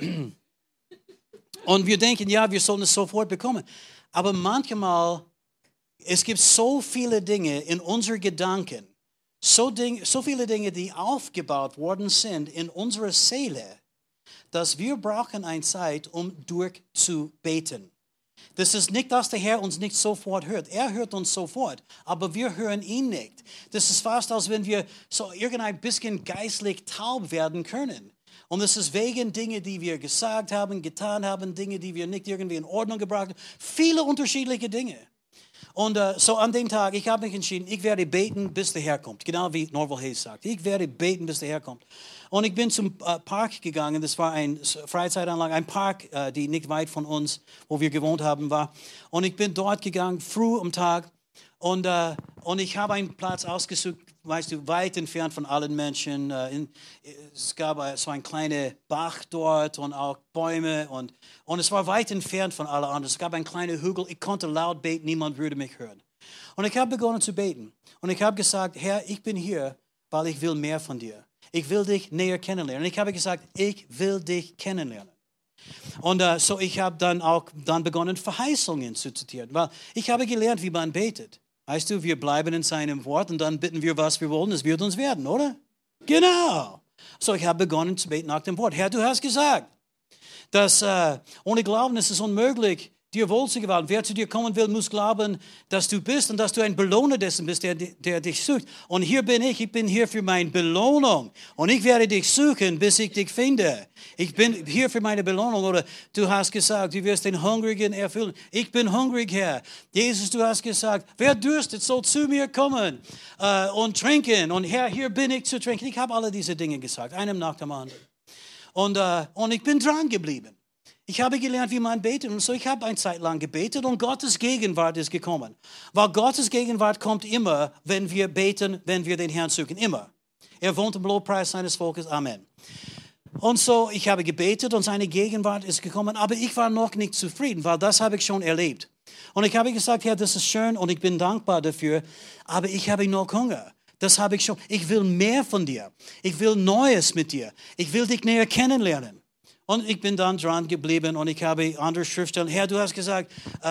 wir denken, ja, wir sollen es sofort bekommen. Aber manchmal, es gibt so viele Dinge in unseren Gedanken, so viele Dinge, die aufgebaut worden sind in unserer Seele, dass wir brauchen eine Zeit, um durchzubeten. Das ist nicht, dass der Herr uns nicht sofort hört. Er hört uns sofort, aber wir hören ihn nicht. Das ist fast, als wenn wir so irgendein bisschen geistlich taub werden können. Und es ist wegen Dinge, die wir gesagt haben, getan haben, Dinge, die wir nicht irgendwie in Ordnung gebracht haben. Viele unterschiedliche Dinge. Und so an dem Tag, ich habe mich entschieden, ich werde beten, bis der Herr kommt. Genau wie Norval Hayes sagt. Ich werde beten, bis der Herr kommt. Und ich bin zum Park gegangen. Das war eine Freizeitanlage, ein Park, die nicht weit von uns, wo wir gewohnt haben, war. Und ich bin dort gegangen, früh am Tag. Und ich habe einen Platz ausgesucht, weißt du, weit entfernt von allen Menschen. Es gab so einen kleinen Bach dort und auch Bäume. Und es war weit entfernt von allen anderen. Es gab einen kleinen Hügel. Ich konnte laut beten, niemand würde mich hören. Und ich habe begonnen zu beten. Und ich habe gesagt, Herr, ich bin hier, weil ich will mehr von dir. Ich will dich näher kennenlernen. Und ich habe gesagt, ich will dich kennenlernen. Und so ich habe dann begonnen, Verheißungen zu zitieren. Weil ich habe gelernt, wie man betet. Weißt du, wir bleiben in seinem Wort und dann bitten wir, was wir wollen. Es wird uns werden, oder? Genau. So, ich habe begonnen zu beten nach dem Wort. Herr, du hast gesagt, dass ohne Glauben ist es unmöglich, dir wohl zu gewähren. Wer zu dir kommen will, muss glauben, dass du bist und dass du ein Belohner dessen bist, der dich sucht. Und hier bin ich bin hier für meine Belohnung. Und ich werde dich suchen, bis ich dich finde. Ich bin hier für meine Belohnung. Oder du hast gesagt, du wirst den Hungrigen erfüllen. Ich bin hungrig, Herr. Jesus, du hast gesagt, wer dürstet, soll zu mir kommen und trinken. Und Herr, hier bin ich zu trinken. Ich habe alle diese Dinge gesagt, einem nach dem anderen. Und ich bin dran geblieben. Ich habe gelernt, wie man betet. Und so, ich habe eine Zeit lang gebetet und Gottes Gegenwart ist gekommen. Weil Gottes Gegenwart kommt immer, wenn wir beten, wenn wir den Herrn suchen. Immer. Er wohnt im Lobpreis seines Volkes. Amen. Und so, ich habe gebetet und seine Gegenwart ist gekommen. Aber ich war noch nicht zufrieden, weil das habe ich schon erlebt. Und ich habe gesagt, Herr, das ist schön und ich bin dankbar dafür. Aber ich habe noch Hunger. Das habe ich schon. Ich will mehr von dir. Ich will Neues mit dir. Ich will dich näher kennenlernen. Und ich bin dann dran geblieben und ich habe andere Schriftstellen. Herr, du hast gesagt,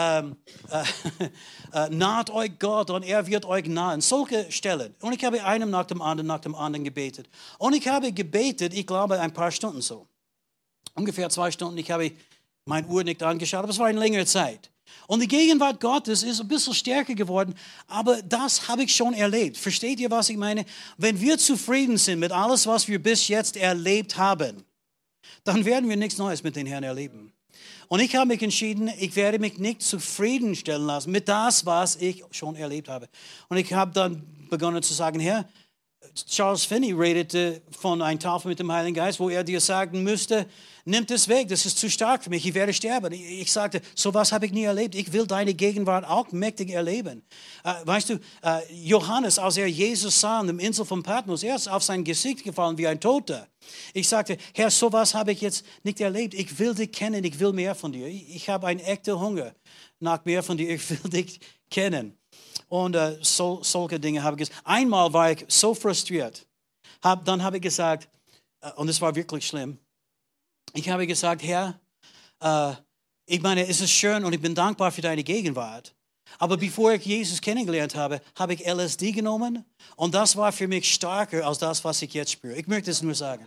naht euch Gott und er wird euch nahen. Solche Stellen. Und ich habe einem nach dem anderen gebetet. Und ich habe gebetet, ich glaube, ein paar Stunden so. Ungefähr 2 Stunden. Ich habe meine Uhr nicht angeschaut, aber es war eine längere Zeit. Und die Gegenwart Gottes ist ein bisschen stärker geworden, aber das habe ich schon erlebt. Versteht ihr, was ich meine? Wenn wir zufrieden sind mit alles, was wir bis jetzt erlebt haben, dann werden wir nichts Neues mit den Herrn erleben. Und ich habe mich entschieden, ich werde mich nicht zufriedenstellen lassen mit das, was ich schon erlebt habe. Und ich habe dann begonnen zu sagen, Herr, Charles Finney redete von einer Taufe mit dem Heiligen Geist, wo er dir sagen müsste, nimm es weg, das ist zu stark für mich, ich werde sterben. Ich sagte, sowas habe ich nie erlebt, ich will deine Gegenwart auch mächtig erleben. Weißt du, Johannes, als er Jesus sah an der Insel von Patmos, er ist auf sein Gesicht gefallen wie ein Toter. Ich sagte, Herr, sowas habe ich jetzt nicht erlebt, ich will dich kennen, ich will mehr von dir. Ich habe einen echten Hunger nach mehr von dir, ich will dich kennen. Und solche Dinge habe ich gesagt. Einmal war ich so frustriert. Dann habe ich gesagt, und es war wirklich schlimm, ich habe gesagt, Herr, ich meine, es ist schön und ich bin dankbar für deine Gegenwart. Aber bevor ich Jesus kennengelernt habe, habe ich LSD genommen und das war für mich stärker als das, was ich jetzt spüre. Ich möchte es nur sagen.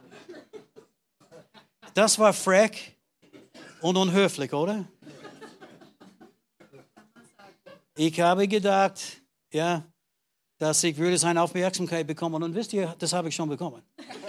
Das war frech und unhöflich, oder? Ich habe gedacht, ja, dass ich würde seine Aufmerksamkeit bekommen. Und wisst ihr, das habe ich schon bekommen.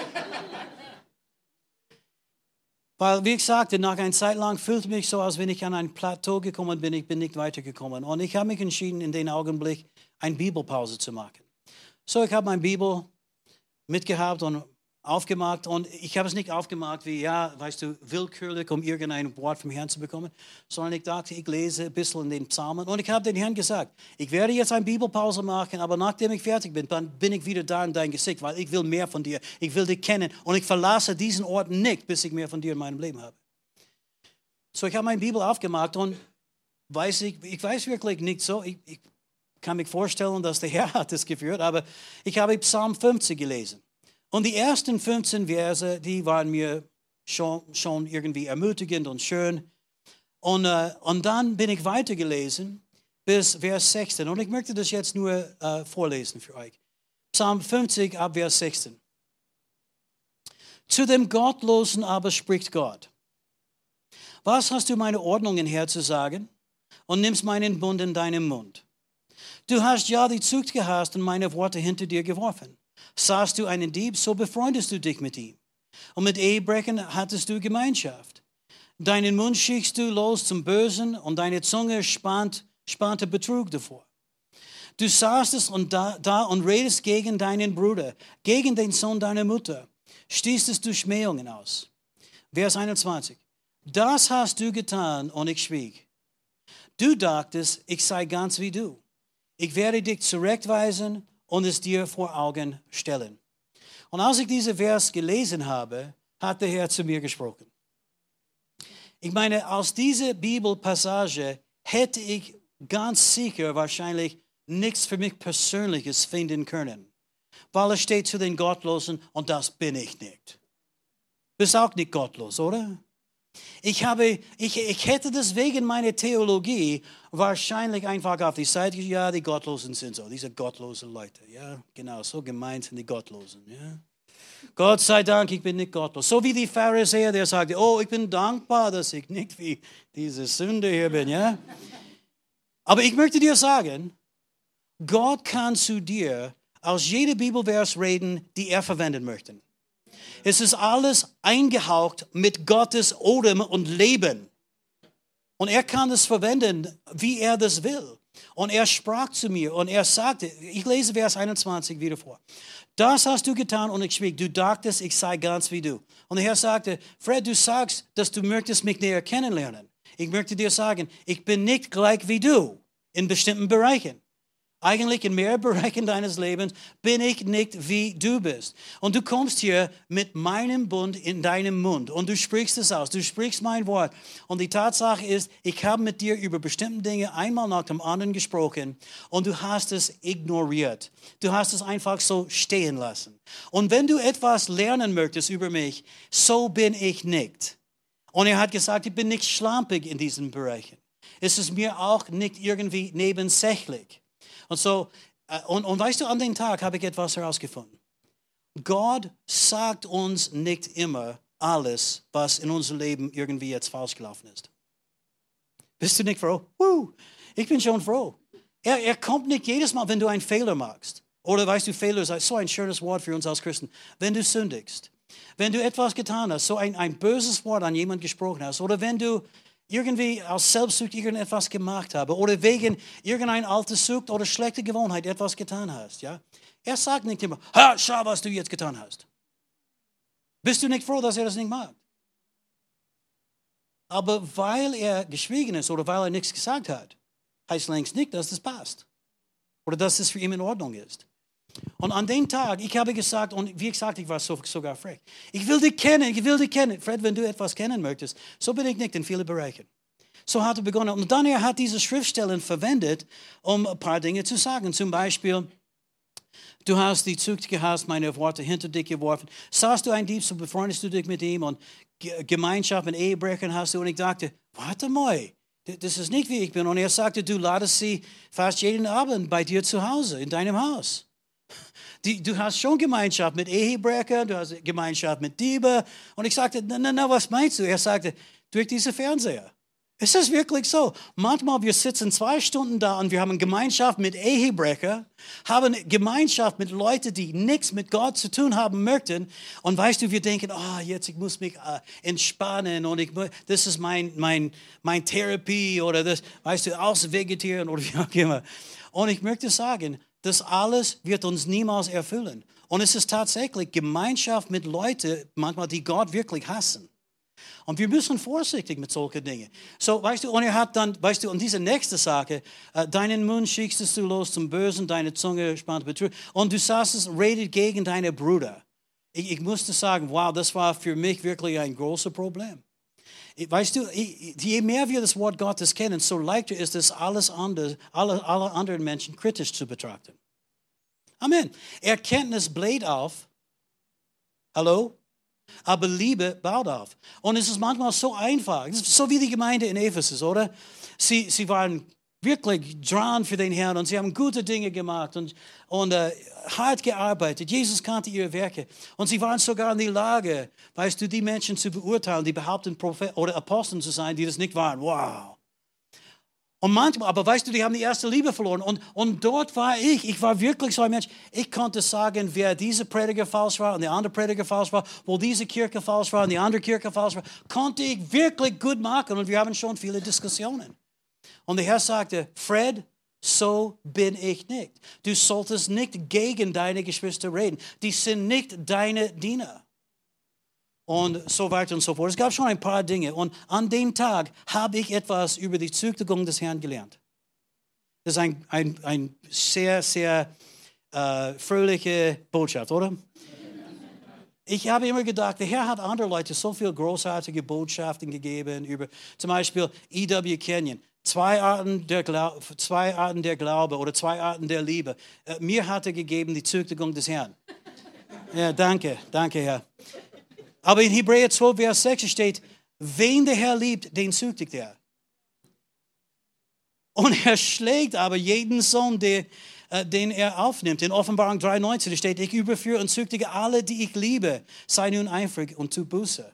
Weil, wie ich sagte, nach einer Zeit lang fühlte mich so, als wenn ich an ein Plateau gekommen bin. Ich bin nicht weitergekommen. Und ich habe mich entschieden, in dem Augenblick eine Bibelpause zu machen. So, ich habe meine Bibel mitgehabt und aufgemacht. Und ich habe es nicht aufgemacht wie, ja, weißt du, willkürlich, um irgendein Wort vom Herrn zu bekommen. Sondern ich dachte, ich lese ein bisschen in den Psalmen. Und ich habe den Herrn gesagt, ich werde jetzt eine Bibelpause machen, aber nachdem ich fertig bin, dann bin ich wieder da in dein Gesicht, weil ich will mehr von dir. Ich will dich kennen. Und ich verlasse diesen Ort nicht, bis ich mehr von dir in meinem Leben habe. So, ich habe meine Bibel aufgemacht und ich weiß wirklich nicht so, ich kann mich vorstellen, dass der Herr hat es geführt, aber ich habe Psalm 50 gelesen. Und die ersten 15 Verse, die waren mir schon irgendwie ermutigend und schön. Und dann bin ich weitergelesen bis Vers 16. Und ich möchte das jetzt nur vorlesen für euch. Psalm 50 ab Vers 16. Zu dem Gottlosen aber spricht Gott. Was hast du meine Ordnungen herzusagen und nimmst meinen Bund in deinen Mund? Du hast ja die Zucht gehasst und meine Worte hinter dir geworfen. Sahst du einen Dieb, so befreundest du dich mit ihm. Und mit Ehebrechen hattest du Gemeinschaft. Deinen Mund schickst du los zum Bösen und deine Zunge spannte Betrug davor. Du saßest da und redest gegen deinen Bruder, gegen den Sohn deiner Mutter. Stießest du Schmähungen aus. Vers 21. Das hast du getan und ich schwieg. Du dachtest, ich sei ganz wie du. Ich werde dich zurechtweisen und es dir vor Augen stellen. Und als ich diese Vers gelesen habe, hat der Herr zu mir gesprochen. Ich meine, aus dieser Bibelpassage hätte ich ganz sicher wahrscheinlich nichts für mich Persönliches finden können. Weil es steht zu den Gottlosen und das bin ich nicht. Bist auch nicht gottlos, oder? Ich hätte deswegen meine Theologie wahrscheinlich einfach auf die Seite, ja, die Gottlosen sind so, diese gottlosen Leute, ja, genau, so gemeint sind die Gottlosen, ja. Gott sei Dank, ich bin nicht gottlos. So wie die Pharisäer, der sagte, oh, ich bin dankbar, dass ich nicht wie diese Sünde hier bin. Ja? Aber ich möchte dir sagen, Gott kann zu dir aus jedem Bibelvers reden, die er verwenden möchte. Es ist alles eingehaucht mit Gottes Odem und Leben. Und er kann es verwenden, wie er das will. Und er sprach zu mir und er sagte, ich lese Vers 21 wieder vor. Das hast du getan und ich schwieg. Du dachtest, ich sei ganz wie du. Und der Herr sagte, Fred, du sagst, dass du möchtest mich näher kennenlernen. Ich möchte dir sagen, ich bin nicht gleich wie du in bestimmten Bereichen. Eigentlich in mehreren Bereichen deines Lebens bin ich nicht, wie du bist. Und du kommst hier mit meinem Bund in deinem Mund und du sprichst es aus, du sprichst mein Wort. Und die Tatsache ist, ich habe mit dir über bestimmte Dinge einmal nach dem anderen gesprochen und du hast es ignoriert. Du hast es einfach so stehen lassen. Und wenn du etwas lernen möchtest über mich, so bin ich nicht. Und er hat gesagt, ich bin nicht schlampig in diesen Bereichen. Es ist mir auch nicht irgendwie nebensächlich. Und so, und weißt du, an dem Tag habe ich etwas herausgefunden. Gott sagt uns nicht immer alles, was in unserem Leben irgendwie jetzt falsch gelaufen ist. Bist du nicht froh? Ich bin schon froh. Er kommt nicht jedes Mal, wenn du einen Fehler machst. Oder weißt du, Fehler ist so ein schönes Wort für uns als Christen. Wenn du sündigst, wenn du etwas getan hast, so ein böses Wort an jemanden gesprochen hast, oder wenn du irgendwie aus Selbstsucht irgendetwas gemacht habe oder wegen irgendeiner alten Sucht oder schlechter Gewohnheit etwas getan hast. Ja? Er sagt nicht immer, schau, was du jetzt getan hast. Bist du nicht froh, dass er das nicht macht? Aber weil er geschwiegen ist oder weil er nichts gesagt hat, heißt längst nicht, dass das passt. Oder dass es für ihn in Ordnung ist. Und an dem Tag, ich habe gesagt, und wie gesagt, ich war sogar frech. Ich will dich kennen. Fred, wenn du etwas kennen möchtest, so bin ich nicht in vielen Bereichen. So hat er begonnen. Und dann hat diese Schriftstellen verwendet, um ein paar Dinge zu sagen. Zum Beispiel, du hast die Zucht gehasst, meine Worte hinter dich geworfen. Sahst du einen Dieb, so befreundest du dich mit ihm und Gemeinschaft mit Ehebrechern hast du. Und ich dachte, warte mal, das ist nicht wie ich bin. Und er sagte, du ladest sie fast jeden Abend bei dir zu Hause, in deinem Haus. Du hast schon Gemeinschaft mit Ehebrechern, du hast Gemeinschaft mit Dieben. Und ich sagte, na, was meinst du? Er sagte, durch diese Fernseher. Es ist wirklich so. Manchmal wir sitzen 2 Stunden da und wir haben Gemeinschaft mit Ehebrechern, haben Gemeinschaft mit Leuten, die nichts mit Gott zu tun haben möchten. Und weißt du, wir denken, jetzt ich muss mich entspannen und das ist mein Therapie oder das, weißt du, ausvegetieren oder wie auch immer. Und ich möchte sagen, das alles wird uns niemals erfüllen. Und es ist tatsächlich Gemeinschaft mit Leuten, manchmal, die Gott wirklich hassen. Und wir müssen vorsichtig mit solchen Dingen. So, weißt du, und er hat dann, weißt du, und diese nächste Sache, deinen Mund schickst du los zum Bösen, deine Zunge spannt Betrug. Und du sagst es, redet gegen deine Brüder. Ich musste sagen, wow, das war für mich wirklich ein großes Problem. Weißt du, je mehr wir das Wort Gottes kennen, so leichter ist es, alle anderen Menschen kritisch zu betrachten. Amen. Erkenntnis bläht auf. Hallo? Aber Liebe baut auf. Und es ist manchmal so einfach. Es ist so wie die Gemeinde in Ephesus, oder? Sie waren wirklich dran für den Herrn und sie haben gute Dinge gemacht und hart gearbeitet. Jesus kannte ihre Werke. Und sie waren sogar in der Lage, weißt du, die Menschen zu beurteilen, die behaupten, Propheten oder Aposteln zu sein, die das nicht waren. Wow. Und manchmal, aber weißt du, die haben die erste Liebe verloren. Und dort war ich. Ich war wirklich so ein Mensch. Ich konnte sagen, wer diese Prediger falsch war und der andere Prediger falsch war, wo diese Kirche falsch war und die andere Kirche falsch war, konnte ich wirklich gut machen. Und wir haben schon viele Diskussionen. Und der Herr sagte, Fred, so bin ich nicht. Du solltest nicht gegen deine Geschwister reden. Die sind nicht deine Diener. Und so weiter und so fort. Es gab schon ein paar Dinge. Und an dem Tag habe ich etwas über die Züchtigung des Herrn gelernt. Das ist ein sehr, sehr fröhliche Botschaft, oder? Ich habe immer gedacht, der Herr hat anderen Leuten so viele großartige Botschaften gegeben über zum Beispiel E.W. Kenyon. 2 Arten der Glaube oder 2 Arten der Liebe. Mir hat er gegeben die Züchtigung des Herrn. Ja, danke, Herr. Aber in Hebräer 12, Vers 6 steht, wen der Herr liebt, den züchtigt er. Und er schlägt aber jeden Sohn, der den er aufnimmt. In Offenbarung 3,19 steht, ich überführe und züchtige alle, die ich liebe. Sei nun eifrig und tu Buße.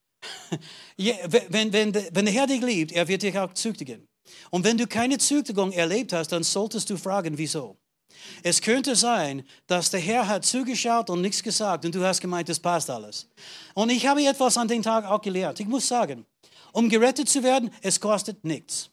Ja, wenn der Herr dich liebt, er wird dich auch züchtigen. Und wenn du keine Züchtigung erlebt hast, dann solltest du fragen, wieso. Es könnte sein, dass der Herr hat zugeschaut und nichts gesagt und du hast gemeint, das passt alles. Und ich habe etwas an den Tag auch gelernt. Ich muss sagen, um gerettet zu werden, es kostet nichts.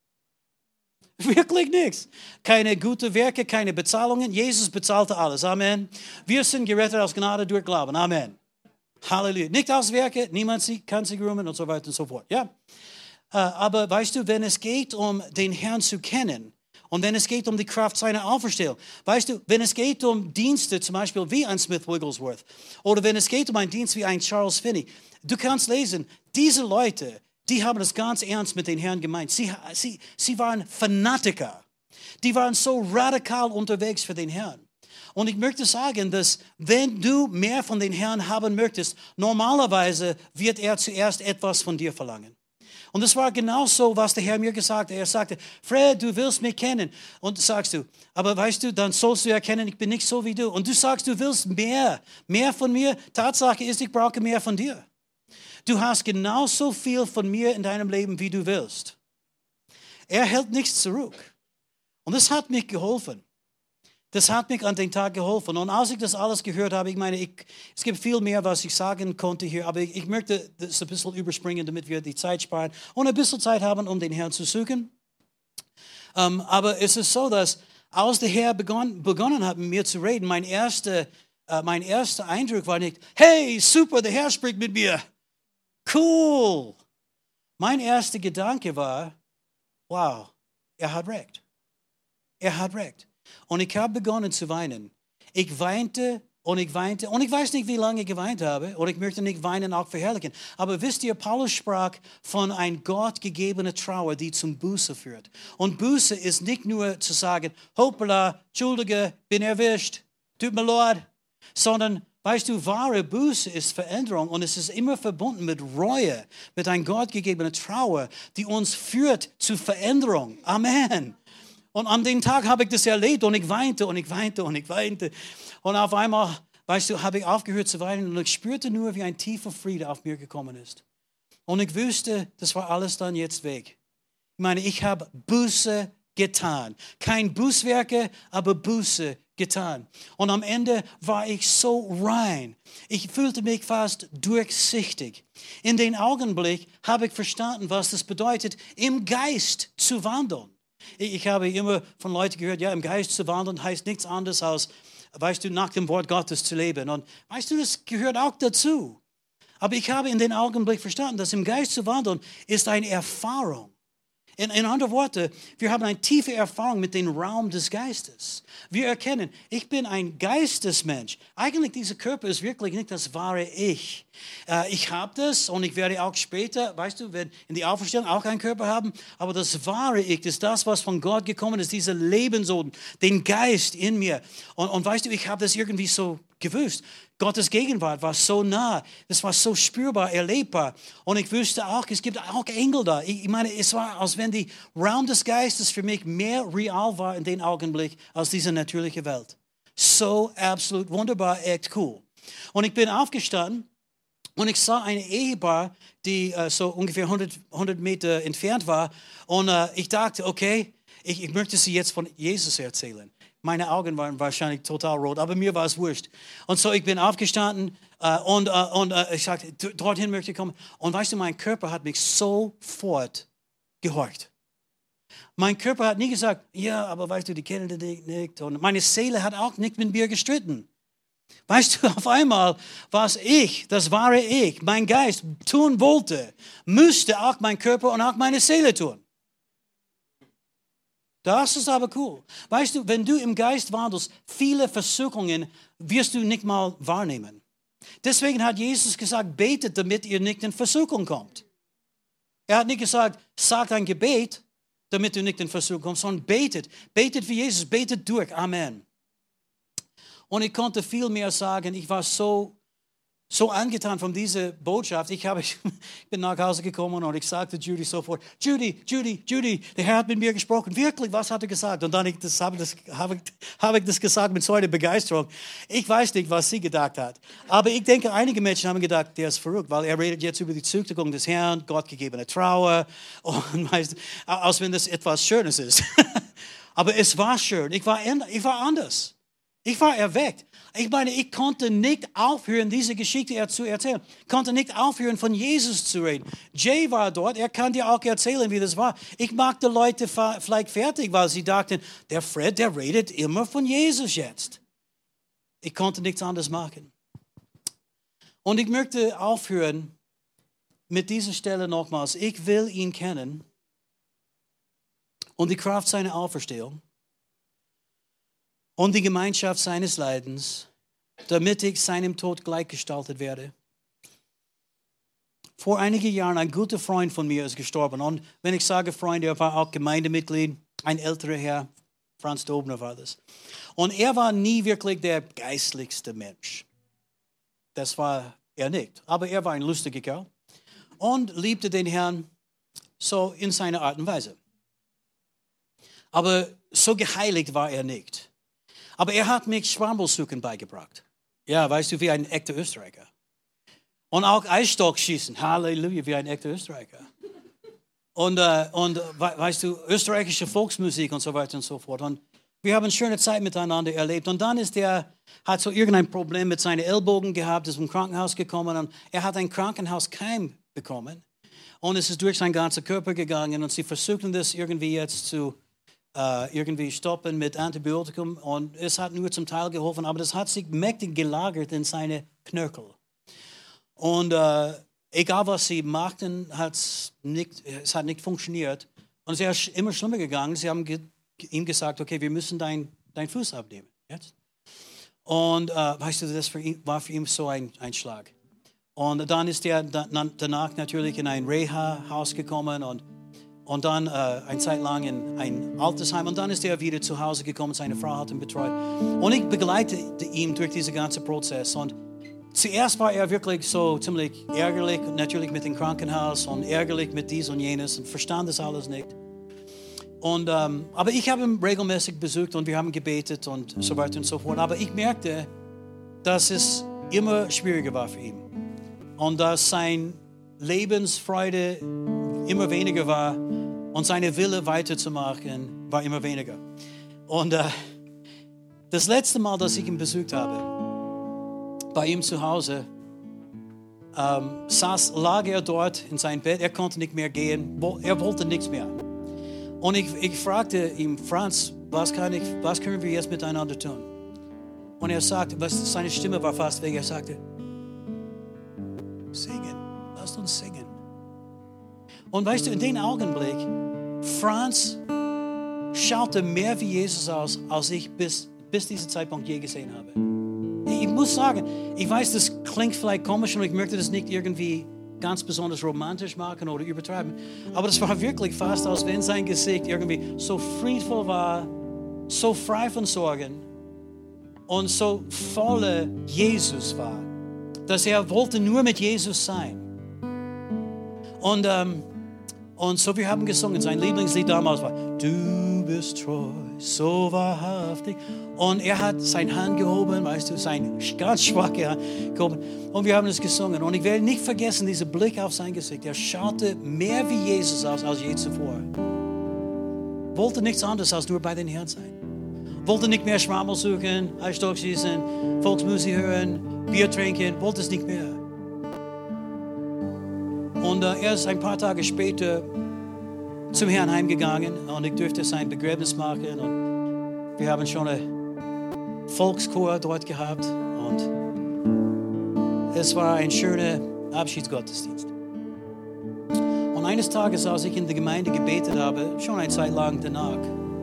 Wirklich nichts. Keine guten Werke, keine Bezahlungen. Jesus bezahlte alles. Amen. Wir sind gerettet aus Gnade durch Glauben. Amen. Halleluja. Nicht aus Werke, niemand kann sich rühmen und so weiter und so fort. Ja? Aber weißt du, wenn es geht, um den Herrn zu kennen und wenn es geht um die Kraft seiner Auferstehung, weißt du, wenn es geht um Dienste, zum Beispiel wie ein Smith Wigglesworth oder wenn es geht um einen Dienst wie ein Charles Finney, du kannst lesen, diese Leute, die haben es ganz ernst mit den Herrn gemeint. Sie waren Fanatiker. Die waren so radikal unterwegs für den Herrn. Und ich möchte sagen, dass wenn du mehr von den Herrn haben möchtest, normalerweise wird er zuerst etwas von dir verlangen. Und das war genau so, was der Herr mir gesagt hat. Er sagte, Fred, du willst mich kennen. Und sagst du, aber weißt du, dann sollst du erkennen, ich bin nicht so wie du. Und du sagst, du willst mehr von mir. Tatsache ist, ich brauche mehr von dir. Du hast genauso viel von mir in deinem Leben, wie du willst. Er hält nichts zurück. Und das hat mich geholfen. Das hat mich an den Tag geholfen. Und als ich das alles gehört habe, ich meine, es gibt viel mehr, was ich sagen konnte hier, aber ich möchte das ein bisschen überspringen, damit wir die Zeit sparen und ein bisschen Zeit haben, um den Herrn zu suchen. Aber es ist so, dass als der Herr begonnen hat, mit mir zu reden, mein erster Eindruck war nicht, hey, super, der Herr spricht mit mir. Cool. Mein erster Gedanke war, wow, er hat recht. Er hat recht. Und ich habe begonnen zu weinen. Ich weinte und ich weinte. Und ich weiß nicht, wie lange ich geweint habe. Und ich möchte nicht weinen auch verherrlichen. Aber wisst ihr, Paulus sprach von einer gottgegebenen Trauer, die zum Buße führt. Und Buße ist nicht nur zu sagen, hoppala, Entschuldige, bin erwischt, tut mir leid. Sondern, weißt du, wahre Buße ist Veränderung. Und es ist immer verbunden mit Reue, mit einer gottgegebenen Trauer, die uns führt zu Veränderung. Amen. Und an dem Tag habe ich das erlebt und ich weinte und ich weinte und ich weinte. Und auf einmal, weißt du, habe ich aufgehört zu weinen und ich spürte nur, wie ein tiefer Friede auf mir gekommen ist. Und ich wusste, das war alles dann jetzt weg. Ich meine, ich habe Buße getan. Kein Bußwerke, aber Buße getan. Und am Ende war ich so rein. Ich fühlte mich fast durchsichtig. In den Augenblick habe ich verstanden, was das bedeutet, im Geist zu wandeln. Ich habe immer von Leuten gehört, ja, im Geist zu wandeln heißt nichts anderes als, weißt du, nach dem Wort Gottes zu leben. Und weißt du, das gehört auch dazu. Aber ich habe in den Augenblick verstanden, dass im Geist zu wandeln ist eine Erfahrung. In anderen Worten, wir haben eine tiefe Erfahrung mit dem Raum des Geistes. Wir erkennen, ich bin ein Geistesmensch. Eigentlich, dieser Körper ist wirklich nicht das wahre Ich. Ich habe das und ich werde auch später, weißt du, in die Auferstehung auch einen Körper haben. Aber das wahre Ich ist das, was von Gott gekommen ist, diese Lebensodem, den Geist in mir. Und weißt du, ich habe das irgendwie so gewusst. Gottes Gegenwart war so nah, das war so spürbar, erlebbar. Und ich wusste auch, es gibt auch Engel da. Ich meine, es war, als wenn die Raum des Geistes für mich mehr real war in dem Augenblick als diese natürliche Welt. So absolut wunderbar, echt cool. Und ich bin aufgestanden und ich sah ein Ehepaar, die so ungefähr 100 Meter entfernt war. Und ich dachte, okay, ich möchte sie jetzt von Jesus erzählen. Meine Augen waren wahrscheinlich total rot, aber mir war es wurscht. Und so, ich bin aufgestanden und ich sagte, dorthin möchte ich kommen. Und weißt du, mein Körper hat mich sofort gehorcht. Mein Körper hat nie gesagt, ja, aber weißt du, die kennen dich nicht. Und meine Seele hat auch nicht mit mir gestritten. Weißt du, auf einmal, was ich, das wahre Ich, mein Geist tun wollte, müsste auch mein Körper und auch meine Seele tun. Das ist aber cool. Weißt du, wenn du im Geist wandelst, viele Versuchungen wirst du nicht mal wahrnehmen. Deswegen hat Jesus gesagt, betet, damit ihr nicht in Versuchung kommt. Er hat nicht gesagt, sagt ein Gebet, damit du nicht in Versuchung kommst, sondern betet. Betet wie Jesus, betet durch. Amen. Und ich konnte viel mehr sagen. Ich war so so angetan von dieser Botschaft. Ich bin nach Hause gekommen und ich sagte Judy sofort, Judy, der Herr hat mit mir gesprochen. Wirklich, was hat er gesagt? Und dann habe ich das gesagt mit so einer Begeisterung. Ich weiß nicht, was sie gedacht hat. Aber ich denke, einige Menschen haben gedacht, der ist verrückt, weil er redet jetzt über die Züchtigung des Herrn, gottgegebene Trauer. Und als wenn das etwas Schönes ist. Aber es war schön. Ich war anders. Ich war erweckt. Ich meine, ich konnte nicht aufhören, diese Geschichte zu erzählen. Ich konnte nicht aufhören, von Jesus zu reden. Jay war dort, er kann dir auch erzählen, wie das war. Ich machte Leute vielleicht fertig, weil sie dachten, der Fred, der redet immer von Jesus jetzt. Ich konnte nichts anderes machen. Und ich möchte aufhören mit dieser Stelle nochmals. Ich will ihn kennen und die Kraft seiner Auferstehung. Und die Gemeinschaft seines Leidens, damit ich seinem Tod gleichgestaltet werde. Vor einigen Jahren ein guter Freund von mir ist gestorben. Und wenn ich sage Freund, er war auch Gemeindemitglied, ein älterer Herr, Franz Dobner war das. Und er war nie wirklich der geistlichste Mensch. Das war er nicht. Aber er war ein lustiger Kerl und liebte den Herrn so in seiner Art und Weise. Aber so geheiligt war er nicht. Aber er hat mich Schwammelsuchen beigebracht. Ja, weißt du, wie ein echter Österreicher. Und auch Eisstockschießen. Halleluja, wie ein echter Österreicher. Und weißt du, österreichische Volksmusik und so weiter und so fort. Und wir haben eine schöne Zeit miteinander erlebt. Und dann hat so irgendein Problem mit seinen Ellbogen gehabt, ist im Krankenhaus gekommen und er hat einen Krankenhauskeim bekommen. Und es ist durch seinen ganzen Körper gegangen und sie versuchen das irgendwie jetzt zu irgendwie stoppen mit Antibiotikum und es hat nur zum Teil geholfen, aber das hat sich mächtig gelagert in seine Knöchel. Und egal was sie machten, es hat nicht funktioniert. Und es ist immer schlimmer gegangen. Sie haben ihm gesagt, okay, wir müssen deinen Fuß abnehmen. Jetzt. Und weißt du, das war für ihn so ein Schlag. Und dann ist er danach natürlich in ein Reha-Haus gekommen und dann eine Zeit lang in ein Altersheim. Und dann ist er wieder zu Hause gekommen, seine Frau hat ihn betreut. Und ich begleitete ihn durch diesen ganzen Prozess. Und zuerst war er wirklich so ziemlich ärgerlich, natürlich mit dem Krankenhaus und ärgerlich mit dies und jenes und verstand das alles nicht. Und, aber ich habe ihn regelmäßig besucht und wir haben gebetet und so weiter und so fort. Aber ich merkte, dass es immer schwieriger war für ihn. Und dass seine Lebensfreude immer weniger war und seine Wille weiterzumachen war immer weniger. Und das letzte Mal, dass ich ihn besucht habe, bei ihm zu Hause, lag er dort in seinem Bett, er konnte nicht mehr gehen, er wollte nichts mehr. Und ich fragte ihn, Franz, was können wir jetzt miteinander tun? Und er sagte, seine Stimme war fast weg, er sagte, singen, lasst uns singen. Und weißt du, in dem Augenblick, Franz schaute mehr wie Jesus aus, als ich bis diesen Zeitpunkt je gesehen habe. Ich muss sagen, ich weiß, das klingt vielleicht komisch und ich möchte das nicht irgendwie ganz besonders romantisch machen oder übertreiben, aber das war wirklich fast, als wenn sein Gesicht irgendwie so friedvoll war, so frei von Sorgen und so voller Jesus war, dass er wollte nur mit Jesus sein. Und so, wir haben gesungen, sein Lieblingslied damals war, du bist treu, so wahrhaftig. Und er hat seine Hand gehoben, weißt du, seine ganz schwache Hand gehoben. Und wir haben es gesungen. Und ich werde nicht vergessen, diesen Blick auf sein Gesicht. Er schaute mehr wie Jesus aus als je zuvor. Wollte nichts anderes als nur bei den Herrn sein. Wollte nicht mehr Schwammel suchen, Eisstockschießen, Volksmusik hören, Bier trinken. Wollte es nicht mehr. Und er ist ein paar Tage später zum Herrn heimgegangen und ich durfte sein Begräbnis machen. Und wir haben schon einen Volkschor dort gehabt und es war ein schöner Abschiedsgottesdienst. Und eines Tages, als ich in der Gemeinde gebetet habe, schon eine Zeit lang danach,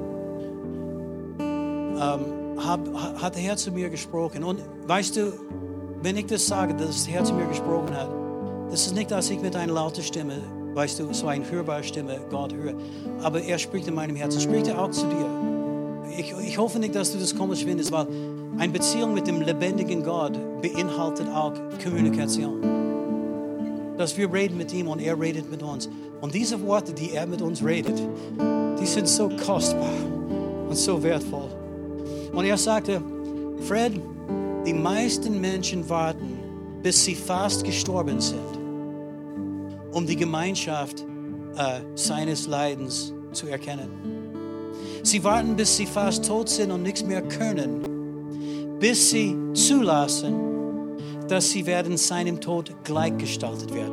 hat der Herr zu mir gesprochen. Und weißt du, wenn ich das sage, dass der Herr zu mir gesprochen hat, das ist nicht, dass ich mit einer lauten Stimme, weißt du, so eine hörbare Stimme Gott höre. Aber er spricht in meinem Herzen. Spricht er auch zu dir? ich hoffe nicht, dass du das komisch findest, weil eine Beziehung mit dem lebendigen Gott beinhaltet auch Kommunikation. Dass wir reden mit ihm und er redet mit uns. Und diese Worte, die er mit uns redet, die sind so kostbar und so wertvoll. Und er sagte, Fred, die meisten Menschen warten, bis sie fast gestorben sind, um die Gemeinschaft seines Leidens zu erkennen. Sie warten, bis sie fast tot sind und nichts mehr können, bis sie zulassen, dass sie werden seinem Tod gleichgestaltet werden.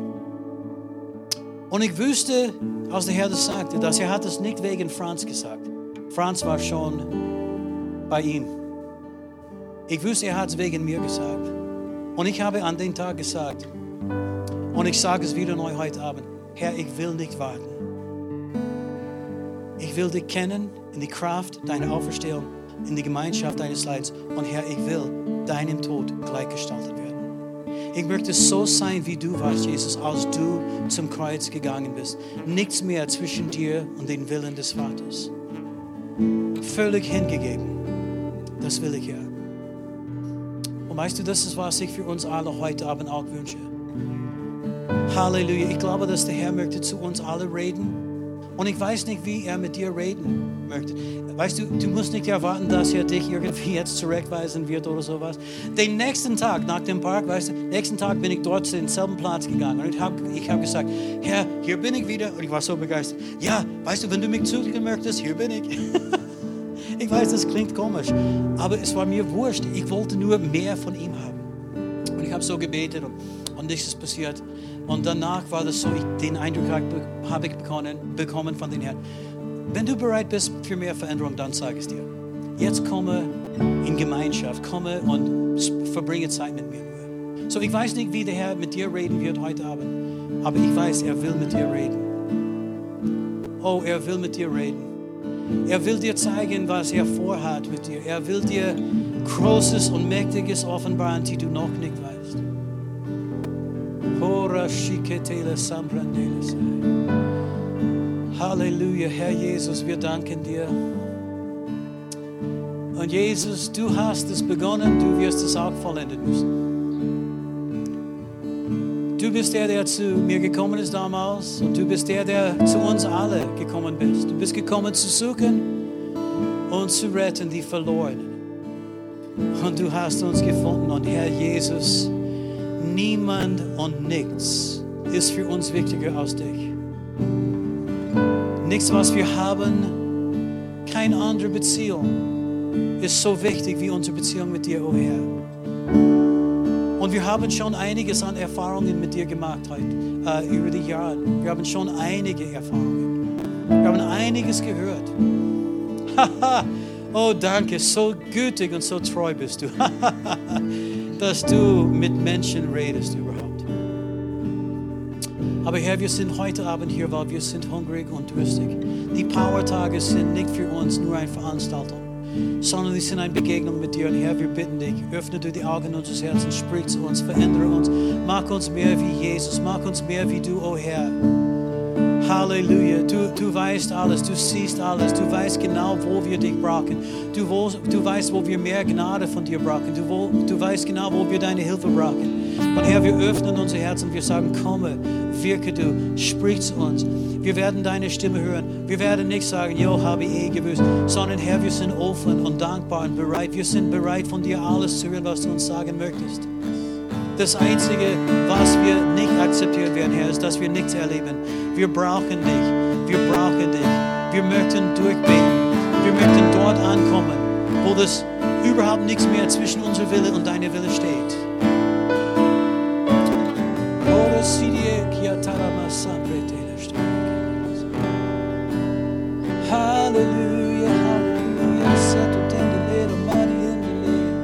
Und ich wusste, als der Herr das sagte, dass er hat es nicht wegen Franz gesagt. Franz war schon bei ihm. Ich wusste, er hat es wegen mir gesagt. Und ich habe an den Tag gesagt, und ich sage es wieder neu heute Abend, Herr, ich will nicht warten. Ich will dich kennen in die Kraft deiner Auferstehung, in die Gemeinschaft deines Leidens. Und Herr, ich will deinem Tod gleichgestaltet werden. Ich möchte so sein, wie du warst, Jesus, als du zum Kreuz gegangen bist. Nichts mehr zwischen dir und den Willen des Vaters. Völlig hingegeben. Das will ich, Herr. Und weißt du, das ist, was ich für uns alle heute Abend auch wünsche. Halleluja. Ich glaube, dass der Herr möchte zu uns alle reden. Und ich weiß nicht, wie er mit dir reden möchte. Weißt du, du musst nicht erwarten, dass er dich irgendwie jetzt zurechtweisen wird oder sowas. Den nächsten Tag nach dem Park, weißt du, nächsten Tag bin ich dort zu demselben Platz gegangen. Und ich hab gesagt, Herr, hier bin ich wieder. Und ich war so begeistert. Ja, weißt du, wenn du mich zurückgehen möchtest, hier bin ich. Ich weiß, das klingt komisch, aber es war mir wurscht. Ich wollte nur mehr von ihm haben. Und ich habe so gebetet und nichts ist passiert. Und danach war das so, den Eindruck habe ich bekommen von den Herrn. Wenn du bereit bist für mehr Veränderung, dann sage ich es dir. Jetzt komme in Gemeinschaft, komme und verbringe Zeit mit mir nur. So, ich weiß nicht, wie der Herr mit dir reden wird heute Abend, aber ich weiß, er will mit dir reden. Oh, er will mit dir reden. Er will dir zeigen, was er vorhat mit dir. Er will dir Großes und Mächtiges offenbaren, die du noch nicht weißt. Halleluja, Herr Jesus, wir danken dir. Und Jesus, du hast es begonnen, du wirst es auch vollenden müssen. Du bist der zu mir gekommen ist damals und du bist der zu uns alle gekommen bist. Du bist gekommen zu suchen und zu retten die Verlorenen. Und du hast uns gefunden und Herr Jesus, niemand und nichts ist für uns wichtiger als dich. Nichts, was wir haben, keine andere Beziehung ist so wichtig wie unsere Beziehung mit dir, oh Herr. Und wir haben schon einiges an Erfahrungen mit dir gemacht heute, über die Jahre. Wir haben schon einige Erfahrungen. Wir haben einiges gehört. Oh, danke, so gütig und so treu bist du, dass du mit Menschen redest überhaupt. Aber Herr, wir sind heute Abend hier, weil wir sind hungrig und durstig. Die Power-Tage sind nicht für uns nur eine Veranstaltung, sondern sie sind eine Begegnung mit dir. Und Herr, wir bitten dich, öffne du die Augen unseres Herzens, sprich zu uns, verändere uns, mach uns mehr wie Jesus, mach uns mehr wie du, oh Herr. Halleluja, du weißt alles, du siehst alles, du weißt genau, wo wir dich brauchen. Du weißt, wo wir mehr Gnade von dir brauchen. Du weißt genau, wo wir deine Hilfe brauchen. Und Herr, wir öffnen unser Herz und wir sagen, komme, wirke du, sprich zu uns. Wir werden deine Stimme hören. Wir werden nicht sagen, jo, habe ich gewusst, sondern Herr, wir sind offen und dankbar und bereit. Wir sind bereit, von dir alles zu hören, was du uns sagen möchtest. Das Einzige, was wir nicht akzeptieren werden, Herr, ist, dass wir nichts erleben. Wir brauchen dich. Wir brauchen dich. Wir möchten durchbeten. Wir möchten dort ankommen, wo das überhaupt nichts mehr zwischen unserem Wille und deiner Wille steht. Halleluja, Halleluja, settled in the little money in the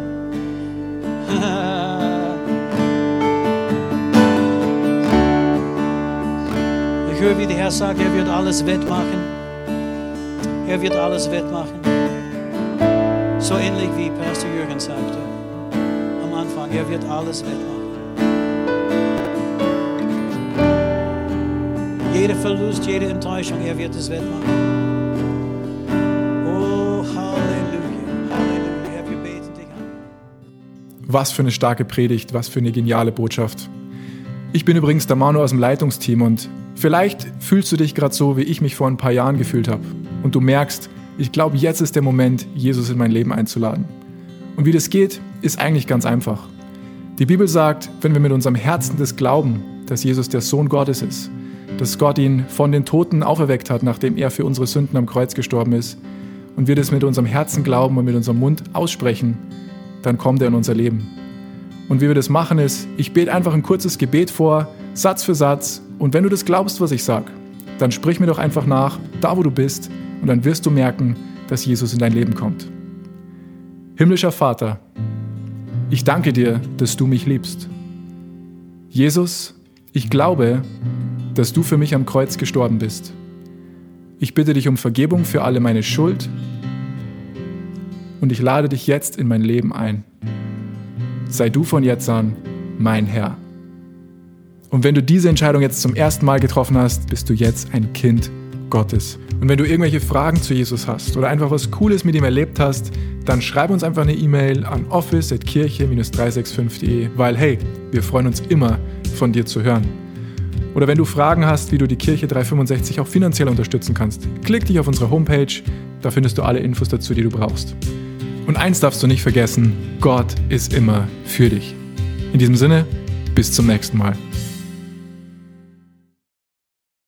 lane. Ich höre, wie der Herr sagt, er wird alles wettmachen. Er wird alles wettmachen. So ähnlich wie Pastor Jürgen sagte am Anfang, er wird alles wettmachen. Jeder Verlust, jede Enttäuschung, er wird es wettmachen. Oh, Halleluja. was für eine starke Predigt, was für eine geniale Botschaft. Ich bin übrigens der Manu aus dem Leitungsteam und vielleicht fühlst du dich gerade so, wie ich mich vor ein paar Jahren gefühlt habe. Und du merkst, ich glaube, jetzt ist der Moment, Jesus in mein Leben einzuladen. Und wie das geht, ist eigentlich ganz einfach. Die Bibel sagt, wenn wir mit unserem Herzen das glauben, dass Jesus der Sohn Gottes ist, dass Gott ihn von den Toten auferweckt hat, nachdem er für unsere Sünden am Kreuz gestorben ist, und wir das mit unserem Herzen glauben und mit unserem Mund aussprechen, dann kommt er in unser Leben. Und wie wir das machen ist, ich bete einfach ein kurzes Gebet vor, Satz für Satz, und wenn du das glaubst, was ich sage, dann sprich mir doch einfach nach, da wo du bist, und dann wirst du merken, dass Jesus in dein Leben kommt. Himmlischer Vater, ich danke dir, dass du mich liebst. Jesus, ich glaube, dass du für mich am Kreuz gestorben bist. Ich bitte dich um Vergebung für alle meine Schuld und ich lade dich jetzt in mein Leben ein. Sei du von jetzt an mein Herr. Und wenn du diese Entscheidung jetzt zum ersten Mal getroffen hast, bist du jetzt ein Kind Gottes. Und wenn du irgendwelche Fragen zu Jesus hast oder einfach was Cooles mit ihm erlebt hast, dann schreib uns einfach eine E-Mail an office@kirche-365.de, weil hey, wir freuen uns immer, von dir zu hören. Oder wenn du Fragen hast, wie du die Kirche 365 auch finanziell unterstützen kannst, klick dich auf unsere Homepage, da findest du alle Infos dazu, die du brauchst. Und eins darfst du nicht vergessen, Gott ist immer für dich. In diesem Sinne, bis zum nächsten Mal.